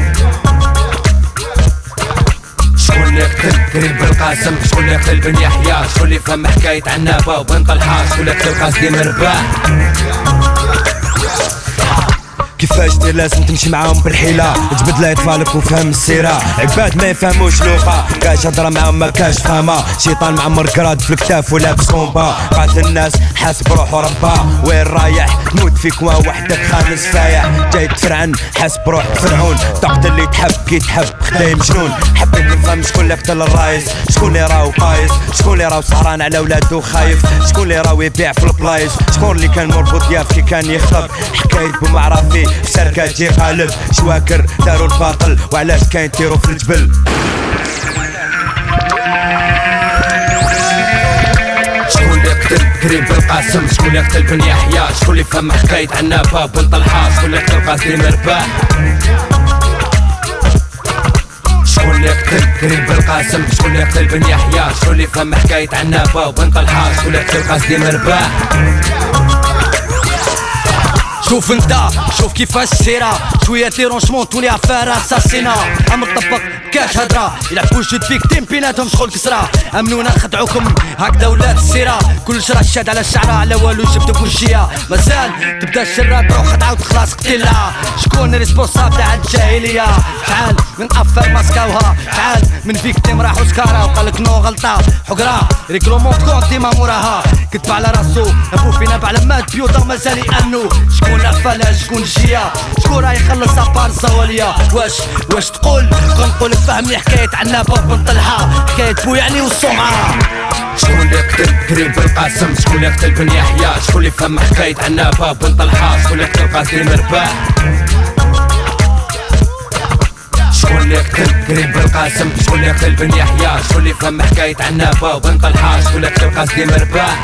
شكون اللي قتل كريم بالقاسم شكون اللي قتل بن يحيى شكون اللي فهم حكاية عنابة وبن طلحة شكون اللي قتل قاسم رباح كيفاش دير لازم تمشي معاهم بالحيلة تبدل اطفالك وفهم السيرة عباد ما يفهموش لغة كاش هضرة معاهم ما كاش فهمة شيطان معمر كراد في الكتاف ولابس كومبا قاتل الناس حاسب روحو ربا وين رايح تموت فيك وحدك خامس فايح جاي تفرعن حاسب روحك فرعون تقتل اللي تحب كي تحب خداي مجنون حبيت نفهم شكون اللي قتل الرايس شكون اللي راهو قايس شكون اللي راهو سهران على ولادو خايف شكون اللي راهو يبيع في البلايص شكون اللي كان مربوط ياف كي كان يخطب حكاية بمعرفي سركات يقالب شواكر داروا الباطل وعلاش كاين تيرو في الجبل شكون اللي قتل كريم بالقاسم شكون اللي قتل بن يحيى شكون اللي فهم حكاية عنابة بن طلحة شكون اللي قتل قاسم رباح شكون يقتل كريم بالقاسم شكون يقتل بن يحيى شكون اللي فهم حكاية عنابة وبن طلحة شكون يقتل قاسم مرباح شوف انت شوف كيفاش السيرة شوية ديرونشمون تولي عفارة اساسينا عم تطبق كاش هدرة يلعبوا جد فيك تيم بيناتهم شغل كسرة امنونا خدعوكم هكذا ولات السيرة كل شرا شاد على الشعرة على والو جبدو بوجية مازال تبدا الشرة تروح خدعة وتخلص قتيلة شكون ريسبونسابل تاع الجاهلية شحال من افر ماسكاوها شحال من فيكتيم راحو سكارة وقالك نو غلطة حقرة ريكلومون كونت ديما موراها كتب على راسو ابو فينا بعلامات بيوتا مازال يأنو شكون عفالة شكون الجية شكون راه يخلص ابار الزوالية واش تقول نقولك فهمني حكاية عنابة بن طلحة حكاية بويعني والسمعة شكون اللي يقتل كريم بالقاسم شكون اللي يقتل بن يحيى شكون اللي فهم حكاية عنابة بن طلحة شكون اللي يقتل قاسم مرباح شكون اللي يقتل كريم بالقاسم شكون اللي يقتل بن يحيى شكون اللي فهم حكاية عنابة وبن طلحة شكون اللي يقتل قاسم مرباح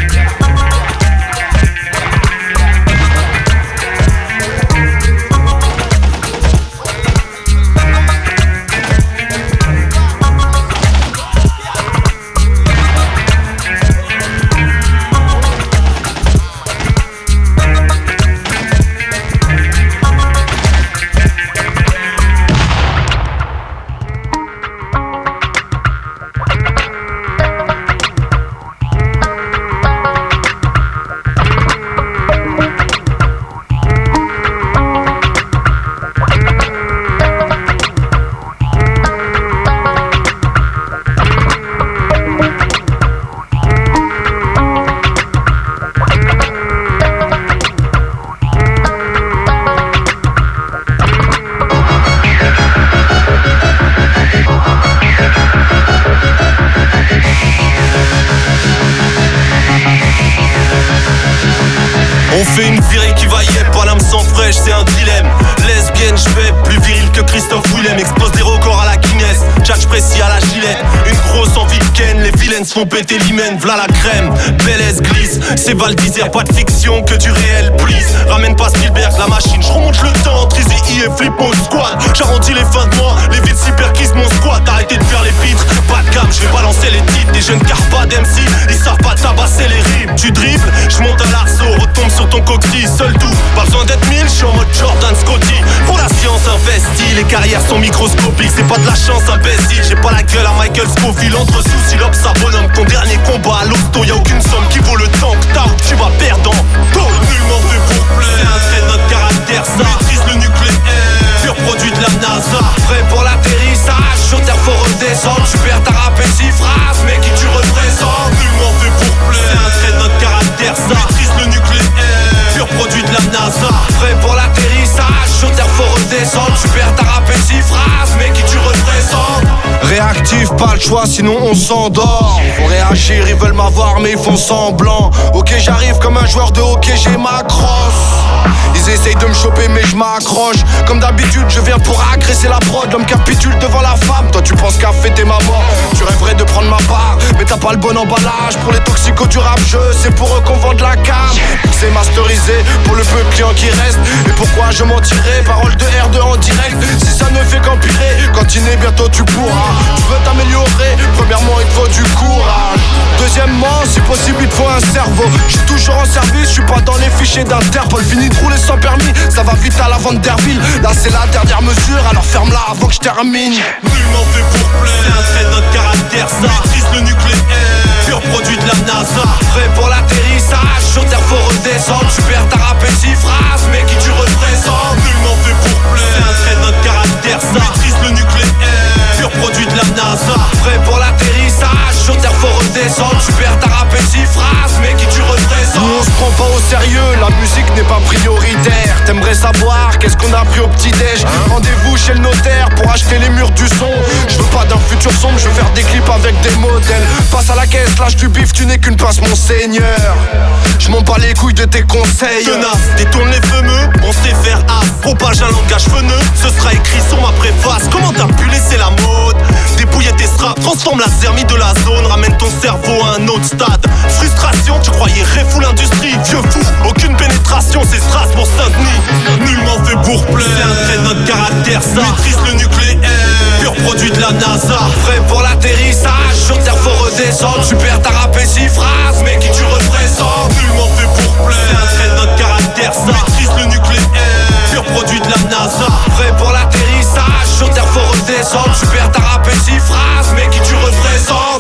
On fait une virée qui va yep, Paname sans fraîche, c'est un dilemme. Lesbienne, j'fais plus viril que Christophe Willem. Explose des records à la Guinness, Tchatch précis à la Gillette. Une grosse envie de ken, les vilaines se font péter l'hymen. V'là la crème, Bélez glisse. C'est Val d'Isère, pas de fiction que du réel, please. Ramène pas Spielberg, la machine, j'remonte le temps. Trizy et flip mon squad. J'arrondis les fins de mois, les vides cyberkissent mon squat. Arrêtez de faire les pitres, pas de gamme, j'vais balancer les titres. Des jeunes carpas d'MC, ils savent pas tabasser les rimes. Tu dribbles, j'monte un larceau, retombe sur ton coxy, seul tout. Pas besoin d'être mille, j'suis en mode Jordan Scotty. Pour la science investie, les carrières sont microscopiques. C'est pas de la chance imbécile, j'ai pas la gueule à Michael Scofield. Entre sous Silops, ça bonhomme, ton dernier combat à l'hosto. Y'a aucune somme qui vaut le temps que t'as ou que tu vas perdre en taux. Nullement fait pour plaire, c'est un trait de notre caractère, ça maîtrise le nucléaire, pur produit de la NASA. Prêt pour l'atterrissage, sur terre faut redescendre. Tu perds ta rap et 6 phrases, mais qui tu représentes. Nullement fait pour plaire, c'est un trait de notre caractère, ça maîtrise le nucléaire, pur produit de la NASA. Prêt pour l'atterrissage, sur terre faut redescendre. Tu perds ta rap et 6 phrases, mais qui tu représentes. Réactif, pas le choix, sinon on s'endort. Faut réagir, ils veulent m'avoir, mais ils font semblant. Ok, j'arrive comme un joueur de hockey, j'ai ma crosse. Ils essayent de me choper, mais je m'accroche. Comme d'habitude, je viens pour agresser la prod. L'homme capitule devant la femme. Toi, tu penses qu'à fêter ma mort, tu rêverais de prendre ma part, mais t'as pas le bon emballage. Pour les toxicos du rap jeu, c'est pour eux qu'on vend de la cam. C'est masterisé pour le peu de clients qui restent. Et pourquoi je mentirais? Parole de R2 en direct. Si ça ne fait qu'empirer, continuer, bientôt tu pourras. Tu veux t'améliorer, premièrement il te faut du courage. Deuxièmement, si possible il te faut un cerveau. Je suis toujours en service, je suis pas dans les fichiers d'Interpol. Fini de rouler sans permis, ça va vite à la Vanderbilt. Là c'est la dernière mesure, alors ferme-la avant que je termine. Nullement fait pour plaire, c'est un trait de notre caractère, ça maîtrise le nucléaire, pur produit de la NASA. Prêt pour l'atterrissage, sur terre faut redescendre. Tu perds ta rap et 6 phrases, mais qui tu représentes. Nullement fait pour plaire, c'est un trait de notre caractère, ça maîtrise le nucléaire, pur produit de la NASA. Prêt pour l'atterrissage, sur terre faut redescendre. Tu perds ta rap et 6 phrases, mais qui tu représentes. Nous on se prend pas au sérieux, la musique n'est pas prioritaire. T'aimerais savoir qu'est-ce qu'on a pris au petit-déj? Rendez-vous chez le notaire pour acheter les murs du son. Je veux pas d'un futur sombre, je veux faire des clips avec des modèles. Passe à la caisse, lâche du bif, tu n'es qu'une passe mon seigneur. Je m'en bats les couilles de tes conseils. Tenace, détourne les fameux, on sait faire as. Propage un langage feneux, ce sera écrit sur ma préface. Comment t'as pu laisser la mode dépouiller tes straps, transforme la zermie de la zone, ramène ton cerveau à un autre stade. Frustration, tu croyais réfou l'industrie, vieux fou, aucune pénétration, c'est Strasbourg Saint-Denis. Nullement fait pour plaire, c'est un trait de notre caractère, ça maîtrise le nucléaire, pur produit de la NASA. représente. Super, t'as rappé 6 phrases, mais qui tu représentes? Nullement fait pour plaire, c'est un trait de notre caractère, ça maîtrise le nucléaire, pur produit de la NASA. Prêt pour l'atterrissage, sur terre faut redescendre. Super, t'as rappé 6 phrases, mais qui tu représentes?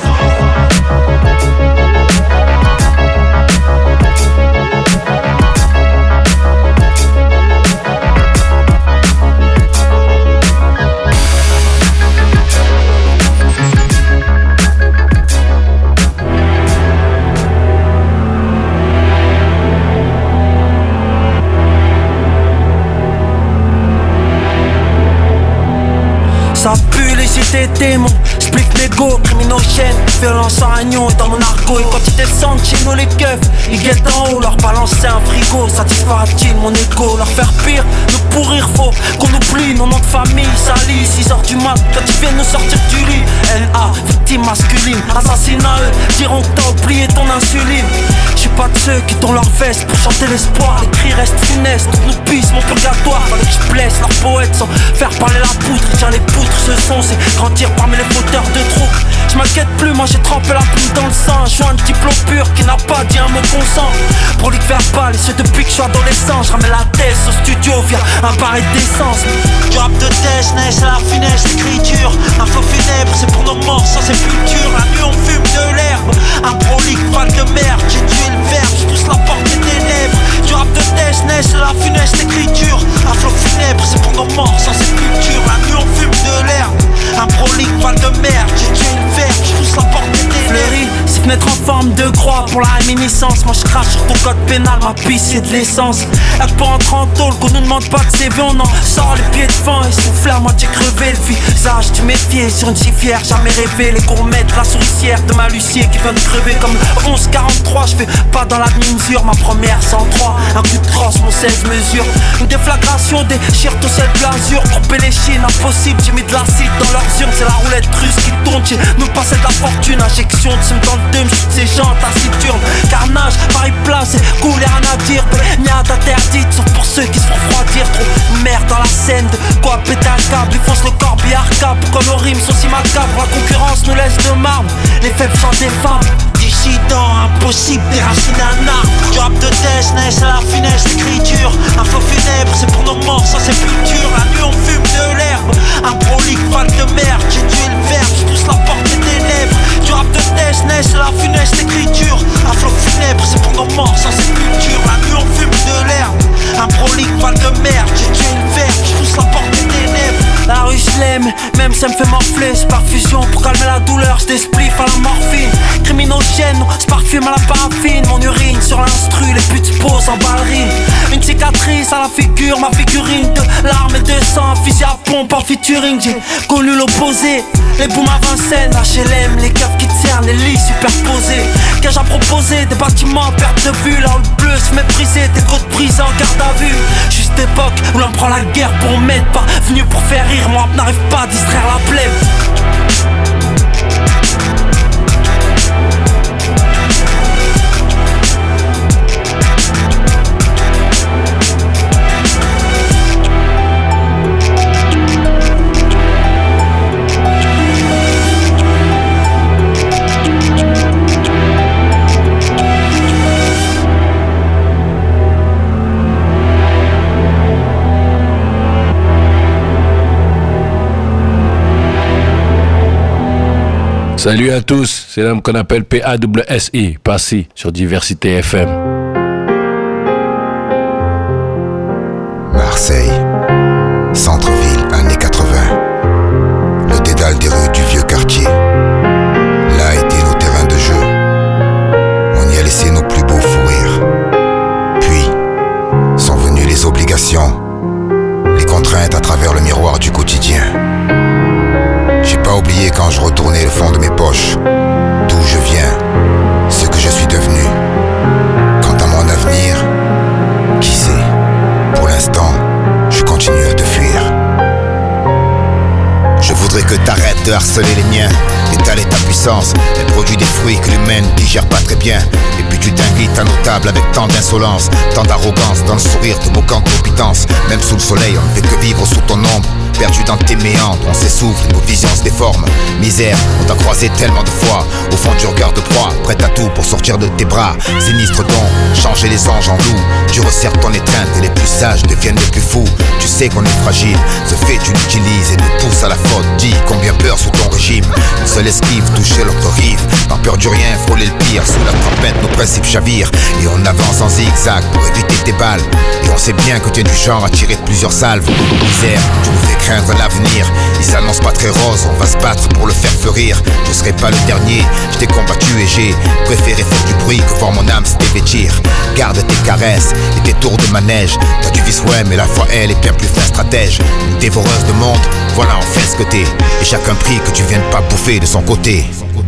Ça pue les cités démons, split mégo, criminogène, violence en agneau et dans mon argot. Et quand ils descendent chez nous les keufs, ils guettent en haut, leur balancer un frigo. Satisfera-t-il mon égo? Leur faire pire, nous pourrir faux, qu'on oublie nos noms de famille, salis, 6h du mat, quand ils viennent nous sortir du lit. L.A., victime masculine, assassinat eux, diront que t'as oublié ton insuline. J'suis pas de ceux qui tournent leur veste pour chanter l'espoir, les cris restent funestes, toutes nous pissent mon purgatoire. Fallait que j'blesse leurs poètes sans faire parler la poutre, tiens les poutres. Ce son c'est grandir parmi les fauteurs de troupes. Je m'inquiète plus, moi j'ai trempé la plume dans le sang. Je joins un diplôme pur qui n'a pas dit un mot consent. Prolique verbal et ce depuis que je suis adolescent. Je ramène la thèse au studio via un baril d'essence. Du rap de Disney, c'est la finesse d'écriture. Un faux funèbre, c'est pour nos morts sans sépulture. La nuit on fume de l'herbe, un prolique fan de merde. J'ai tué le verbe, je pousse la porte des ténèbres. Du rap de Disney, c'est la finesse d'écriture. Un flot funèbre, c'est pour nos morts sans sépulture. La nuit on fume de l'herbe, un prolique val de merde. J'ai tué une verbe, je pousse la porte des ténèbres. C'est fenêtre en forme de croix pour la réminiscence. Moi je crache sur ton code pénal, ma pisse c'est de l'essence. Y'a que pour entrer en tôle qu'on nous demande pas de CV. On en sort les pieds de fin et souffler à moitié crevé. Le visage du méfier sur une civière, jamais rêvé. Les gourmettes, la souricière de ma Lucie qui vient de crever comme le 11-43. Je fais pas dans la demi-mesure, ma première 103. Un coup de crosse, mon 16 mesures. Une déflagration, déchire tout ciel blasure. Couper les chines, impossible, j'ai mis de l'acide dans leurs urnes. C'est la roulette russe qui tourne, chez nous passer de la fortune. Injection de seum dans le dôme, j'suis ces gens taciturnes. Carnage, Paris place, et cool, y'a rien à dire. Baignade interdite, sauf pour ceux qui se font refroidir. Trop de merde dans la scène, de quoi péter un câble. Ils foncent le corbillard cap, pourquoi nos rimes sont si macabres? La concurrence nous laisse de marbre, les faibles sont des femmes. Dissident, impossible déraciner un arbre. Du rap de Disney, c'est la finesse d'écriture. Un faux funèbre, c'est pour nos morts sans sépulture. La nuit on fume de l'herbe, un prolique fan de merde. J'ai tué le verbe, je pousse la porte des ténèbres. Du rap de Disney, c'est la finesse d'écriture. Un flot funèbre, c'est pour nos morts sans sépulture. La nuit on fume de l'herbe, un prolique fan de merde. J'ai tué le verbe, je pousse la porte des ténèbres. La rue je l'aime, même ça me fait morfler. C'est par fusion pour calmer la douleur, c'est des spliffs à la morphine. Criminogène, c'est parfume à la paraffine. Mon urine sur l'instru, les putes se posent en ballerine. Une cicatrice à la figure, ma figurine de larmes et de sang. Un fusil à pompe en featuring, j'ai connu l'opposé. Les booms à Vincennes, HLM, les caves qui cernent, les lits superposés. Qu'ai-je à proposer? Des bâtiments à perte de vue. Là où le bleu se méprisait, des côtes brisées en garde à vue. Juste époque où l'on prend la guerre pour m'être pas venu pour faire rire. Moi n'arrive pas à distraire la plèbe. Salut à tous, c'est l'homme qu'on appelle PAWSI, Passy, sur Diversité FM. Marseille, centre-ville, années 80. Le dédale des rues du vieux quartier. Là étaient nos terrains de jeu. On y a laissé nos plus beaux fous rires. Puis, sont venues les obligations, les contraintes à travers le miroir du quotidien. J'ai pas oublié quand je retournais le fond de mes poches, d'où je viens, ce que je suis devenu. Quant à mon avenir, qui sait? Pour l'instant, je continue à te fuir. Je voudrais que t'arrêtes de harceler les miens, d'étaler ta puissance. Elle produit des fruits que l'humain ne digère pas très bien. Et puis tu t'invites à nos tables avec tant d'insolence, tant d'arrogance, dans le sourire de moquante compétence. Même sous le soleil, on ne fait que vivre sous ton ombre. perdu dans tes méandres. On s'essouffle, nos visions se déforment. Misère, on t'a croisé tellement de fois au fond du regard de proie, prête à tout pour sortir de tes bras. Sinistre don, changer les anges en loups. Tu resserres ton étreinte et les plus sages deviennent les plus fous. Tu sais qu'on est fragile, ce fait tu l'utilises et nous pousse à la faute. Dis combien peur sous ton régime. Une seule esquive, toucher l'autre rive. Par peur du rien, frôler le pire. Sous la tempête, nos principes chavirent. Et on avance en zigzag pour éviter tes balles. Et on sait bien que tu es du genre à tirer de plusieurs salves. Misère, tu nous fais craindre l'avenir. Il s'annonce pas très rose, on va se battre pour le faire fleurir. Je serai pas le dernier, je t'ai combattu et j'ai préféré faire du bruit que voir mon âme se dévêtir. Garde tes caresses et tes tours de manège. T'as du vice ouais mais la foi elle est bien plus fin stratège. Une dévoreuse de monde, voilà enfin ce que t'es. Et chacun prie que tu viennes pas bouffer de son côté.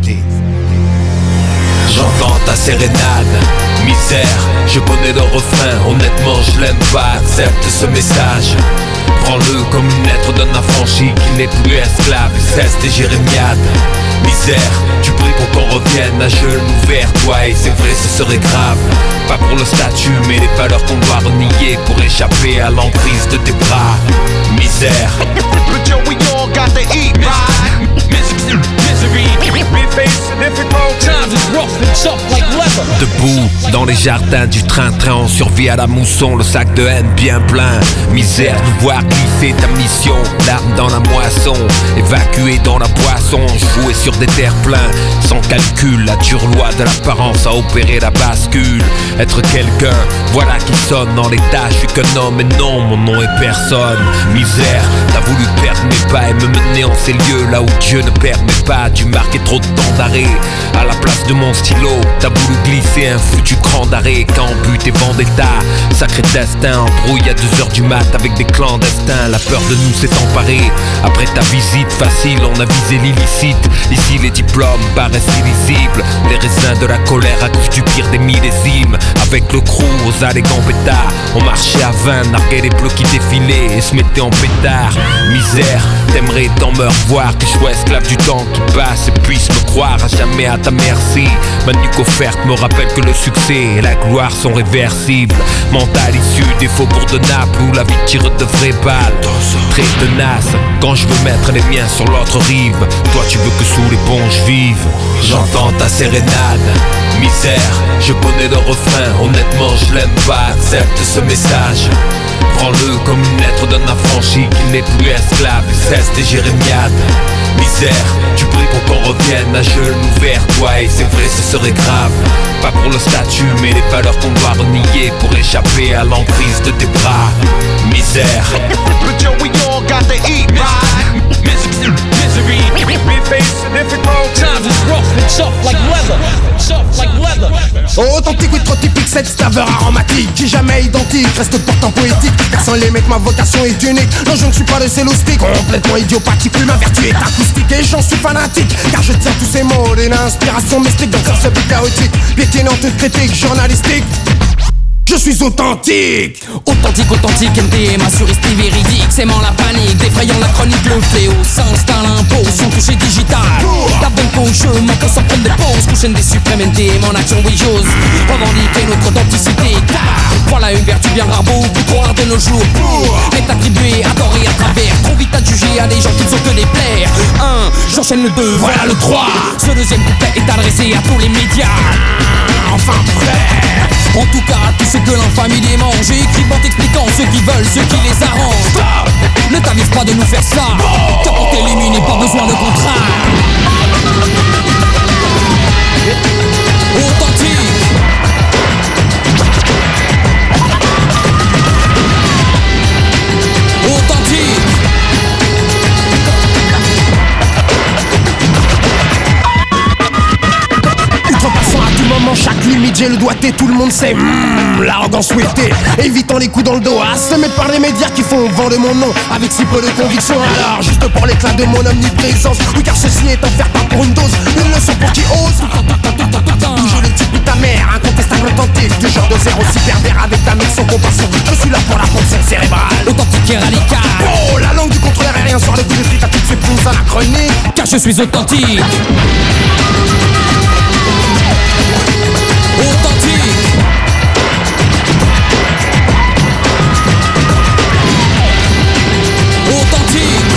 J'entends ta sérénade, misère, je connais le refrain, honnêtement je l'aime pas, accepte ce message. Prends-le comme une lettre d'un affranchi qui n'est plus esclave, cesse tes jérémiades. Misère, tu pries pour qu'on revienne à genoux vers toi et c'est vrai ce serait grave. Pas pour le statut mais les valeurs qu'on doit renier pour échapper à l'emprise de tes bras. Misère. But yo, we all got to eat, right? Misery, we face difficult times, it's rough and tough like leather. Debout dans les jardins du train-train, on survit à la mousson, le sac de haine bien plein. Misère, nous voir glisser ta mission, l'arme dans la moisson, évacuée dans la boisson, jouer sur des terres pleins, sans calcul, la dure loi de l'apparence a opéré la bascule. Être quelqu'un, voilà qui sonne dans les tâches, je suis qu'un homme et non, mon nom est personne. Misère, t'as voulu perdre mes pas et me mener en ces lieux là où Dieu ne permet pas. Tu marquais trop de temps d'arrêt à la place de mon stylo. T'as voulu glisser un foutu cran d'arrêt quand but et vendetta. Sacré destin, embrouille à 2h du mat avec des clandestins. La peur de nous s'est emparée. Après ta visite facile, on a visé l'illicite. Ici les diplômes paraissent illisibles. Les raisins de la colère à cause du pire des millésimes. Avec le crew aux allégants pétards, on marchait à 20, narguait les bleus qui défilaient et se mettaient en pétard. Misère, t'aimerais tant me revoir que je sois esclave du temps qui passe et puisse me croire à jamais à ta merci. Ma nuque offerte me rappelle que le succès et la gloire sont réversibles. Mental issu des faubourgs de Naples où la vie tire de vraies balles. Très tenace, quand je veux mettre les miens sur l'autre rive, toi tu veux que sous les ponts je vive. J'entends ta sérénade, misère, je connais le refrain, honnêtement je l'aime pas, accepte ce message. Prends-le comme une lettre d'un affranchi qui n'est plus esclave, cesse tes jérémiades. Misère, tu pries pour qu'on revienne à genoux vers toi et c'est vrai ce serait grave. Pas pour le statut mais les valeurs qu'on doit renier pour échapper à l'emprise de tes bras. Misère. But yo, we all got to eat, right? Misery, we face difficult times, it's rough and tough like leather. Tough like leather. Authentique, oui, trop typique, cette saveur aromatique qui jamais identique, reste pourtant poétique. Car sans les mecs, ma vocation est unique. Non, je ne suis pas le céloustique, complètement idiopathique. Mais ma vertu est acoustique et j'en suis fanatique. Car je tiens tous ces mots d'une inspiration mystique. Dans ce but chaotique, piétinante critique journalistique. Je suis authentique. Authentique, authentique, MDMA sur Steve véridique. Sémant la panique, défrayant la chronique, le fléau s'installe l'impôt, son toucher digital. La bonne peau, je manque sans prendre des pauses. Couchaine des suprêmes NDM en action, oui j'ose revendiquer notre authenticité. Voilà une vertu bien rare, beaucoup trop rare de nos jours. Est attribué à tort et à travers. Trop vite à juger à des gens qui ne sont que des plaires. 1, j'enchaîne le 2, voilà le 3. Ce deuxième couplet est adressé à tous les médias. Enfin prêt. En tout cas à tous ceux que l'infamie démange. J'ai écrit en t'expliquant ceux qui veulent, ceux qui les arrangent. Ne t'avise pas de nous faire ça. Car pour t'éliminer pas besoin de contrat. Authentique. Authentique. Outrepassant à tout moment chaque limite, j'ai le doigté, tout le monde sait l'arrogance souhaitée. Évitant les coups dans le dos, assommé par les médias qui font vent de mon nom avec si peu de conviction. Alors juste pour l'éclat de mon omniprésence, oui car ceci est offert pas pour une dose, une leçon pour qui ose. Toujours le type de ta mère, incontestable authentique, du genre de zéro si pervers avec ta mère sans compassion. Je suis là pour la fonction cérébrale, authentique et radical. Oh, la langue du contrôleur et rien sur le coup de flic à toutes ces pouces anachroniques. Car je suis authentique. Authentique. Authentique.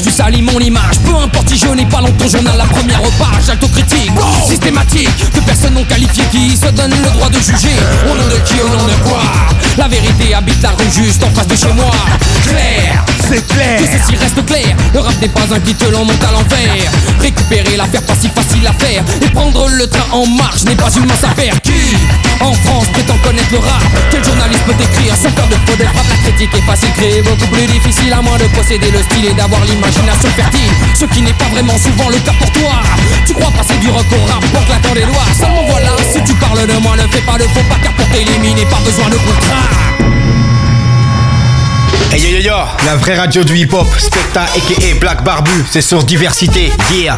tu salis mon image. Peu importe si je n'ai pas dans ton journal la première page. Autocritique, systématique, que personne non qualifié qui se donne le droit de juger. Au nom de qui, au nom de quoi? La vérité habite la rue juste en face de chez moi. Clair, c'est clair, que ceci reste clair. Le rap n'est pas un qui te l'en monte à l'envers. Récupérer l'affaire pas si facile à faire. Et prendre le train en marche n'est pas une mince affaire. Qui, en France, prétend connaître le rap? Quel journaliste peut écrire sans faire de faute de frappe? La critique est facile, créer beaucoup plus difficile, à moins de posséder le style et d'avoir l'imagination fertile. Ce qui n'est pas vraiment souvent le cas pour toi. Tu crois passer du rock au rap en claquant des doigts. Seulement voilà, si tu parles de moi, ne fais pas de faux pas, car pour t'éliminer, pas besoin de contrat. Hey yo yo yo, la vraie radio du hip hop, Specta aka Black Barbu, c'est sur Diversité, yeah.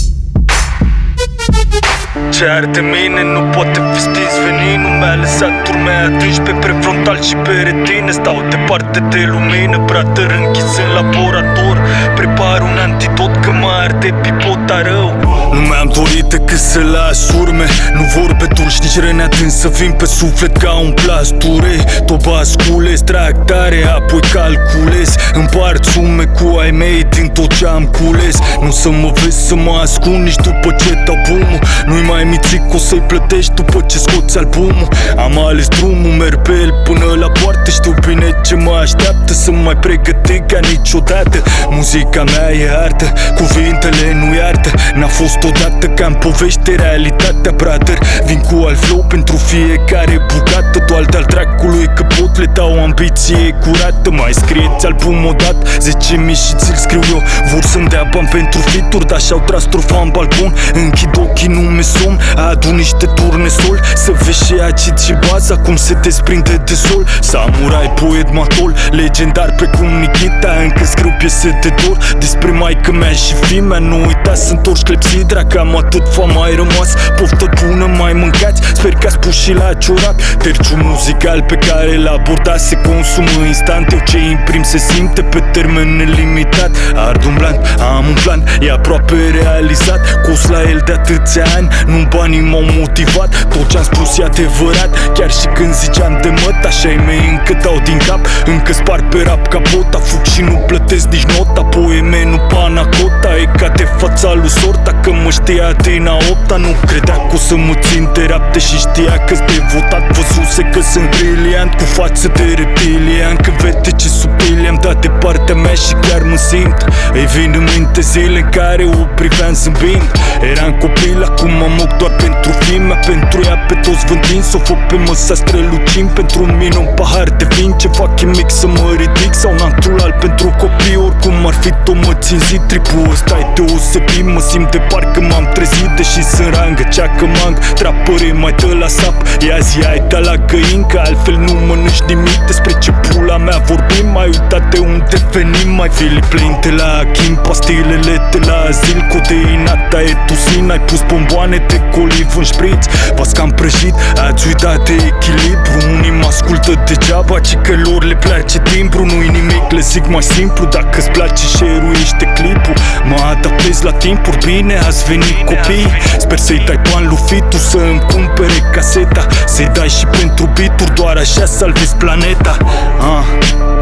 Cer de mine, nu poate fi stins veninul. Mi-a lăsat urme adânci pe prefrontal și pe retină. Stau departe de lumină, prea tăr închis în laborator. Prepar un antidot că mă arde pipota rău. Nu mi-am dorit decât să las urme, nu vorbe dulci, nici răni adânci, să vin pe suflet ca un plasture. Tot basculez, trag tare, apoi calculez. Împart sume cu ai mei din tot ce-am cules. Nu să mă vezi să mă ascund nici după ce dau bumul. Nu-i mai mițic, o să-i plătești după ce scoți albumul. Am ales drumul, merg pe el până la poartă. Știu bine ce mă așteaptă, să mai pregătit ca niciodată. Muzica mea e artă, cuvintele nu iartă. N-a fost odată că am povește realitatea, brother. Vin cu alt flow pentru fiecare bucată. Doar de-al track-ului că pot le dau ambiție curată. Mai scrieți album odată, 10.000 și ți-l scriu eu. Vor să-mi dea bani pentru feat-uri, dar și-au tras strofa în balcon. Închid ochii, nu mi somn, adun niște turnesol. Să vezi și acid și baza cum se desprinde de sol. Samurai, poet, matol, legendar precum Nikita. Încă scriu piese de dor despre maică mea și fimea. Nu uita să întorci clepsidra, cam atât v-a mai rămas. Poftă bună, mai mâncați, sper că ați pus și la ciorat. Terciul muzical pe care l-a abordat se consumă instant. Eu ce imprim se simte pe termen nelimitat. Ard un blanc, am un plan, e aproape realizat. Cos la el de atâția ani, nu banii m-au motivat. Tot ce-am spus e adevărat, chiar și când ziceam de măt. Așa-i mei încă dau din cap, încă spar pe rap capota. Fug și nu plătesc nici nota, poeme nu panacota. E ca de fața lui sorta, că mă știa din a opta. Nu credea că o să mă țin de rapte și știa că-s devotat. Văzuse că sunt briliant, cu față de reptilian. Când vede ce subtil am dat de partea mea și chiar mă simt. Îi vin în minte zile în care o priveam zâmbind. Eram copil, acum am ochi doar pentru fimea. Pentru ea pe toți vândind, s-o fă pe măsa strălucind. Pentru mine un pahar de vin, ce fac e mic să mă ridic. Sau natural pentru copii, oricum ar fi tot mă țin zi. Tripul ăsta-i deosebit, mă simt de parcă m-am trezit. Deși sunt rangă, ceacă mang, trapăre mai dă la sap. Ia zi ai da la găini, că altfel nu mănânci nimic. Despre ce pula mea vorbim, mai uitat de unde venim. Mai Filip plin de la Achim, pastilele de la azil. Codeinata e tuzin, ai pus bomboane de coliv în șpriț. V-ați cam prăjit, ați uitat de echilibru. Unii mă ascultă degeaba, ci că lor le place timbru. Nu-i nimic, le zic mai simplu, dacă-ți place share-uiește clipul. Mă adaptez la timpuri, bine ați venit copii. Sper să-i dai bani lui Fitu să îmi cumpere caseta. Să-i dai și pentru beat-uri, doar așa salvezi planeta.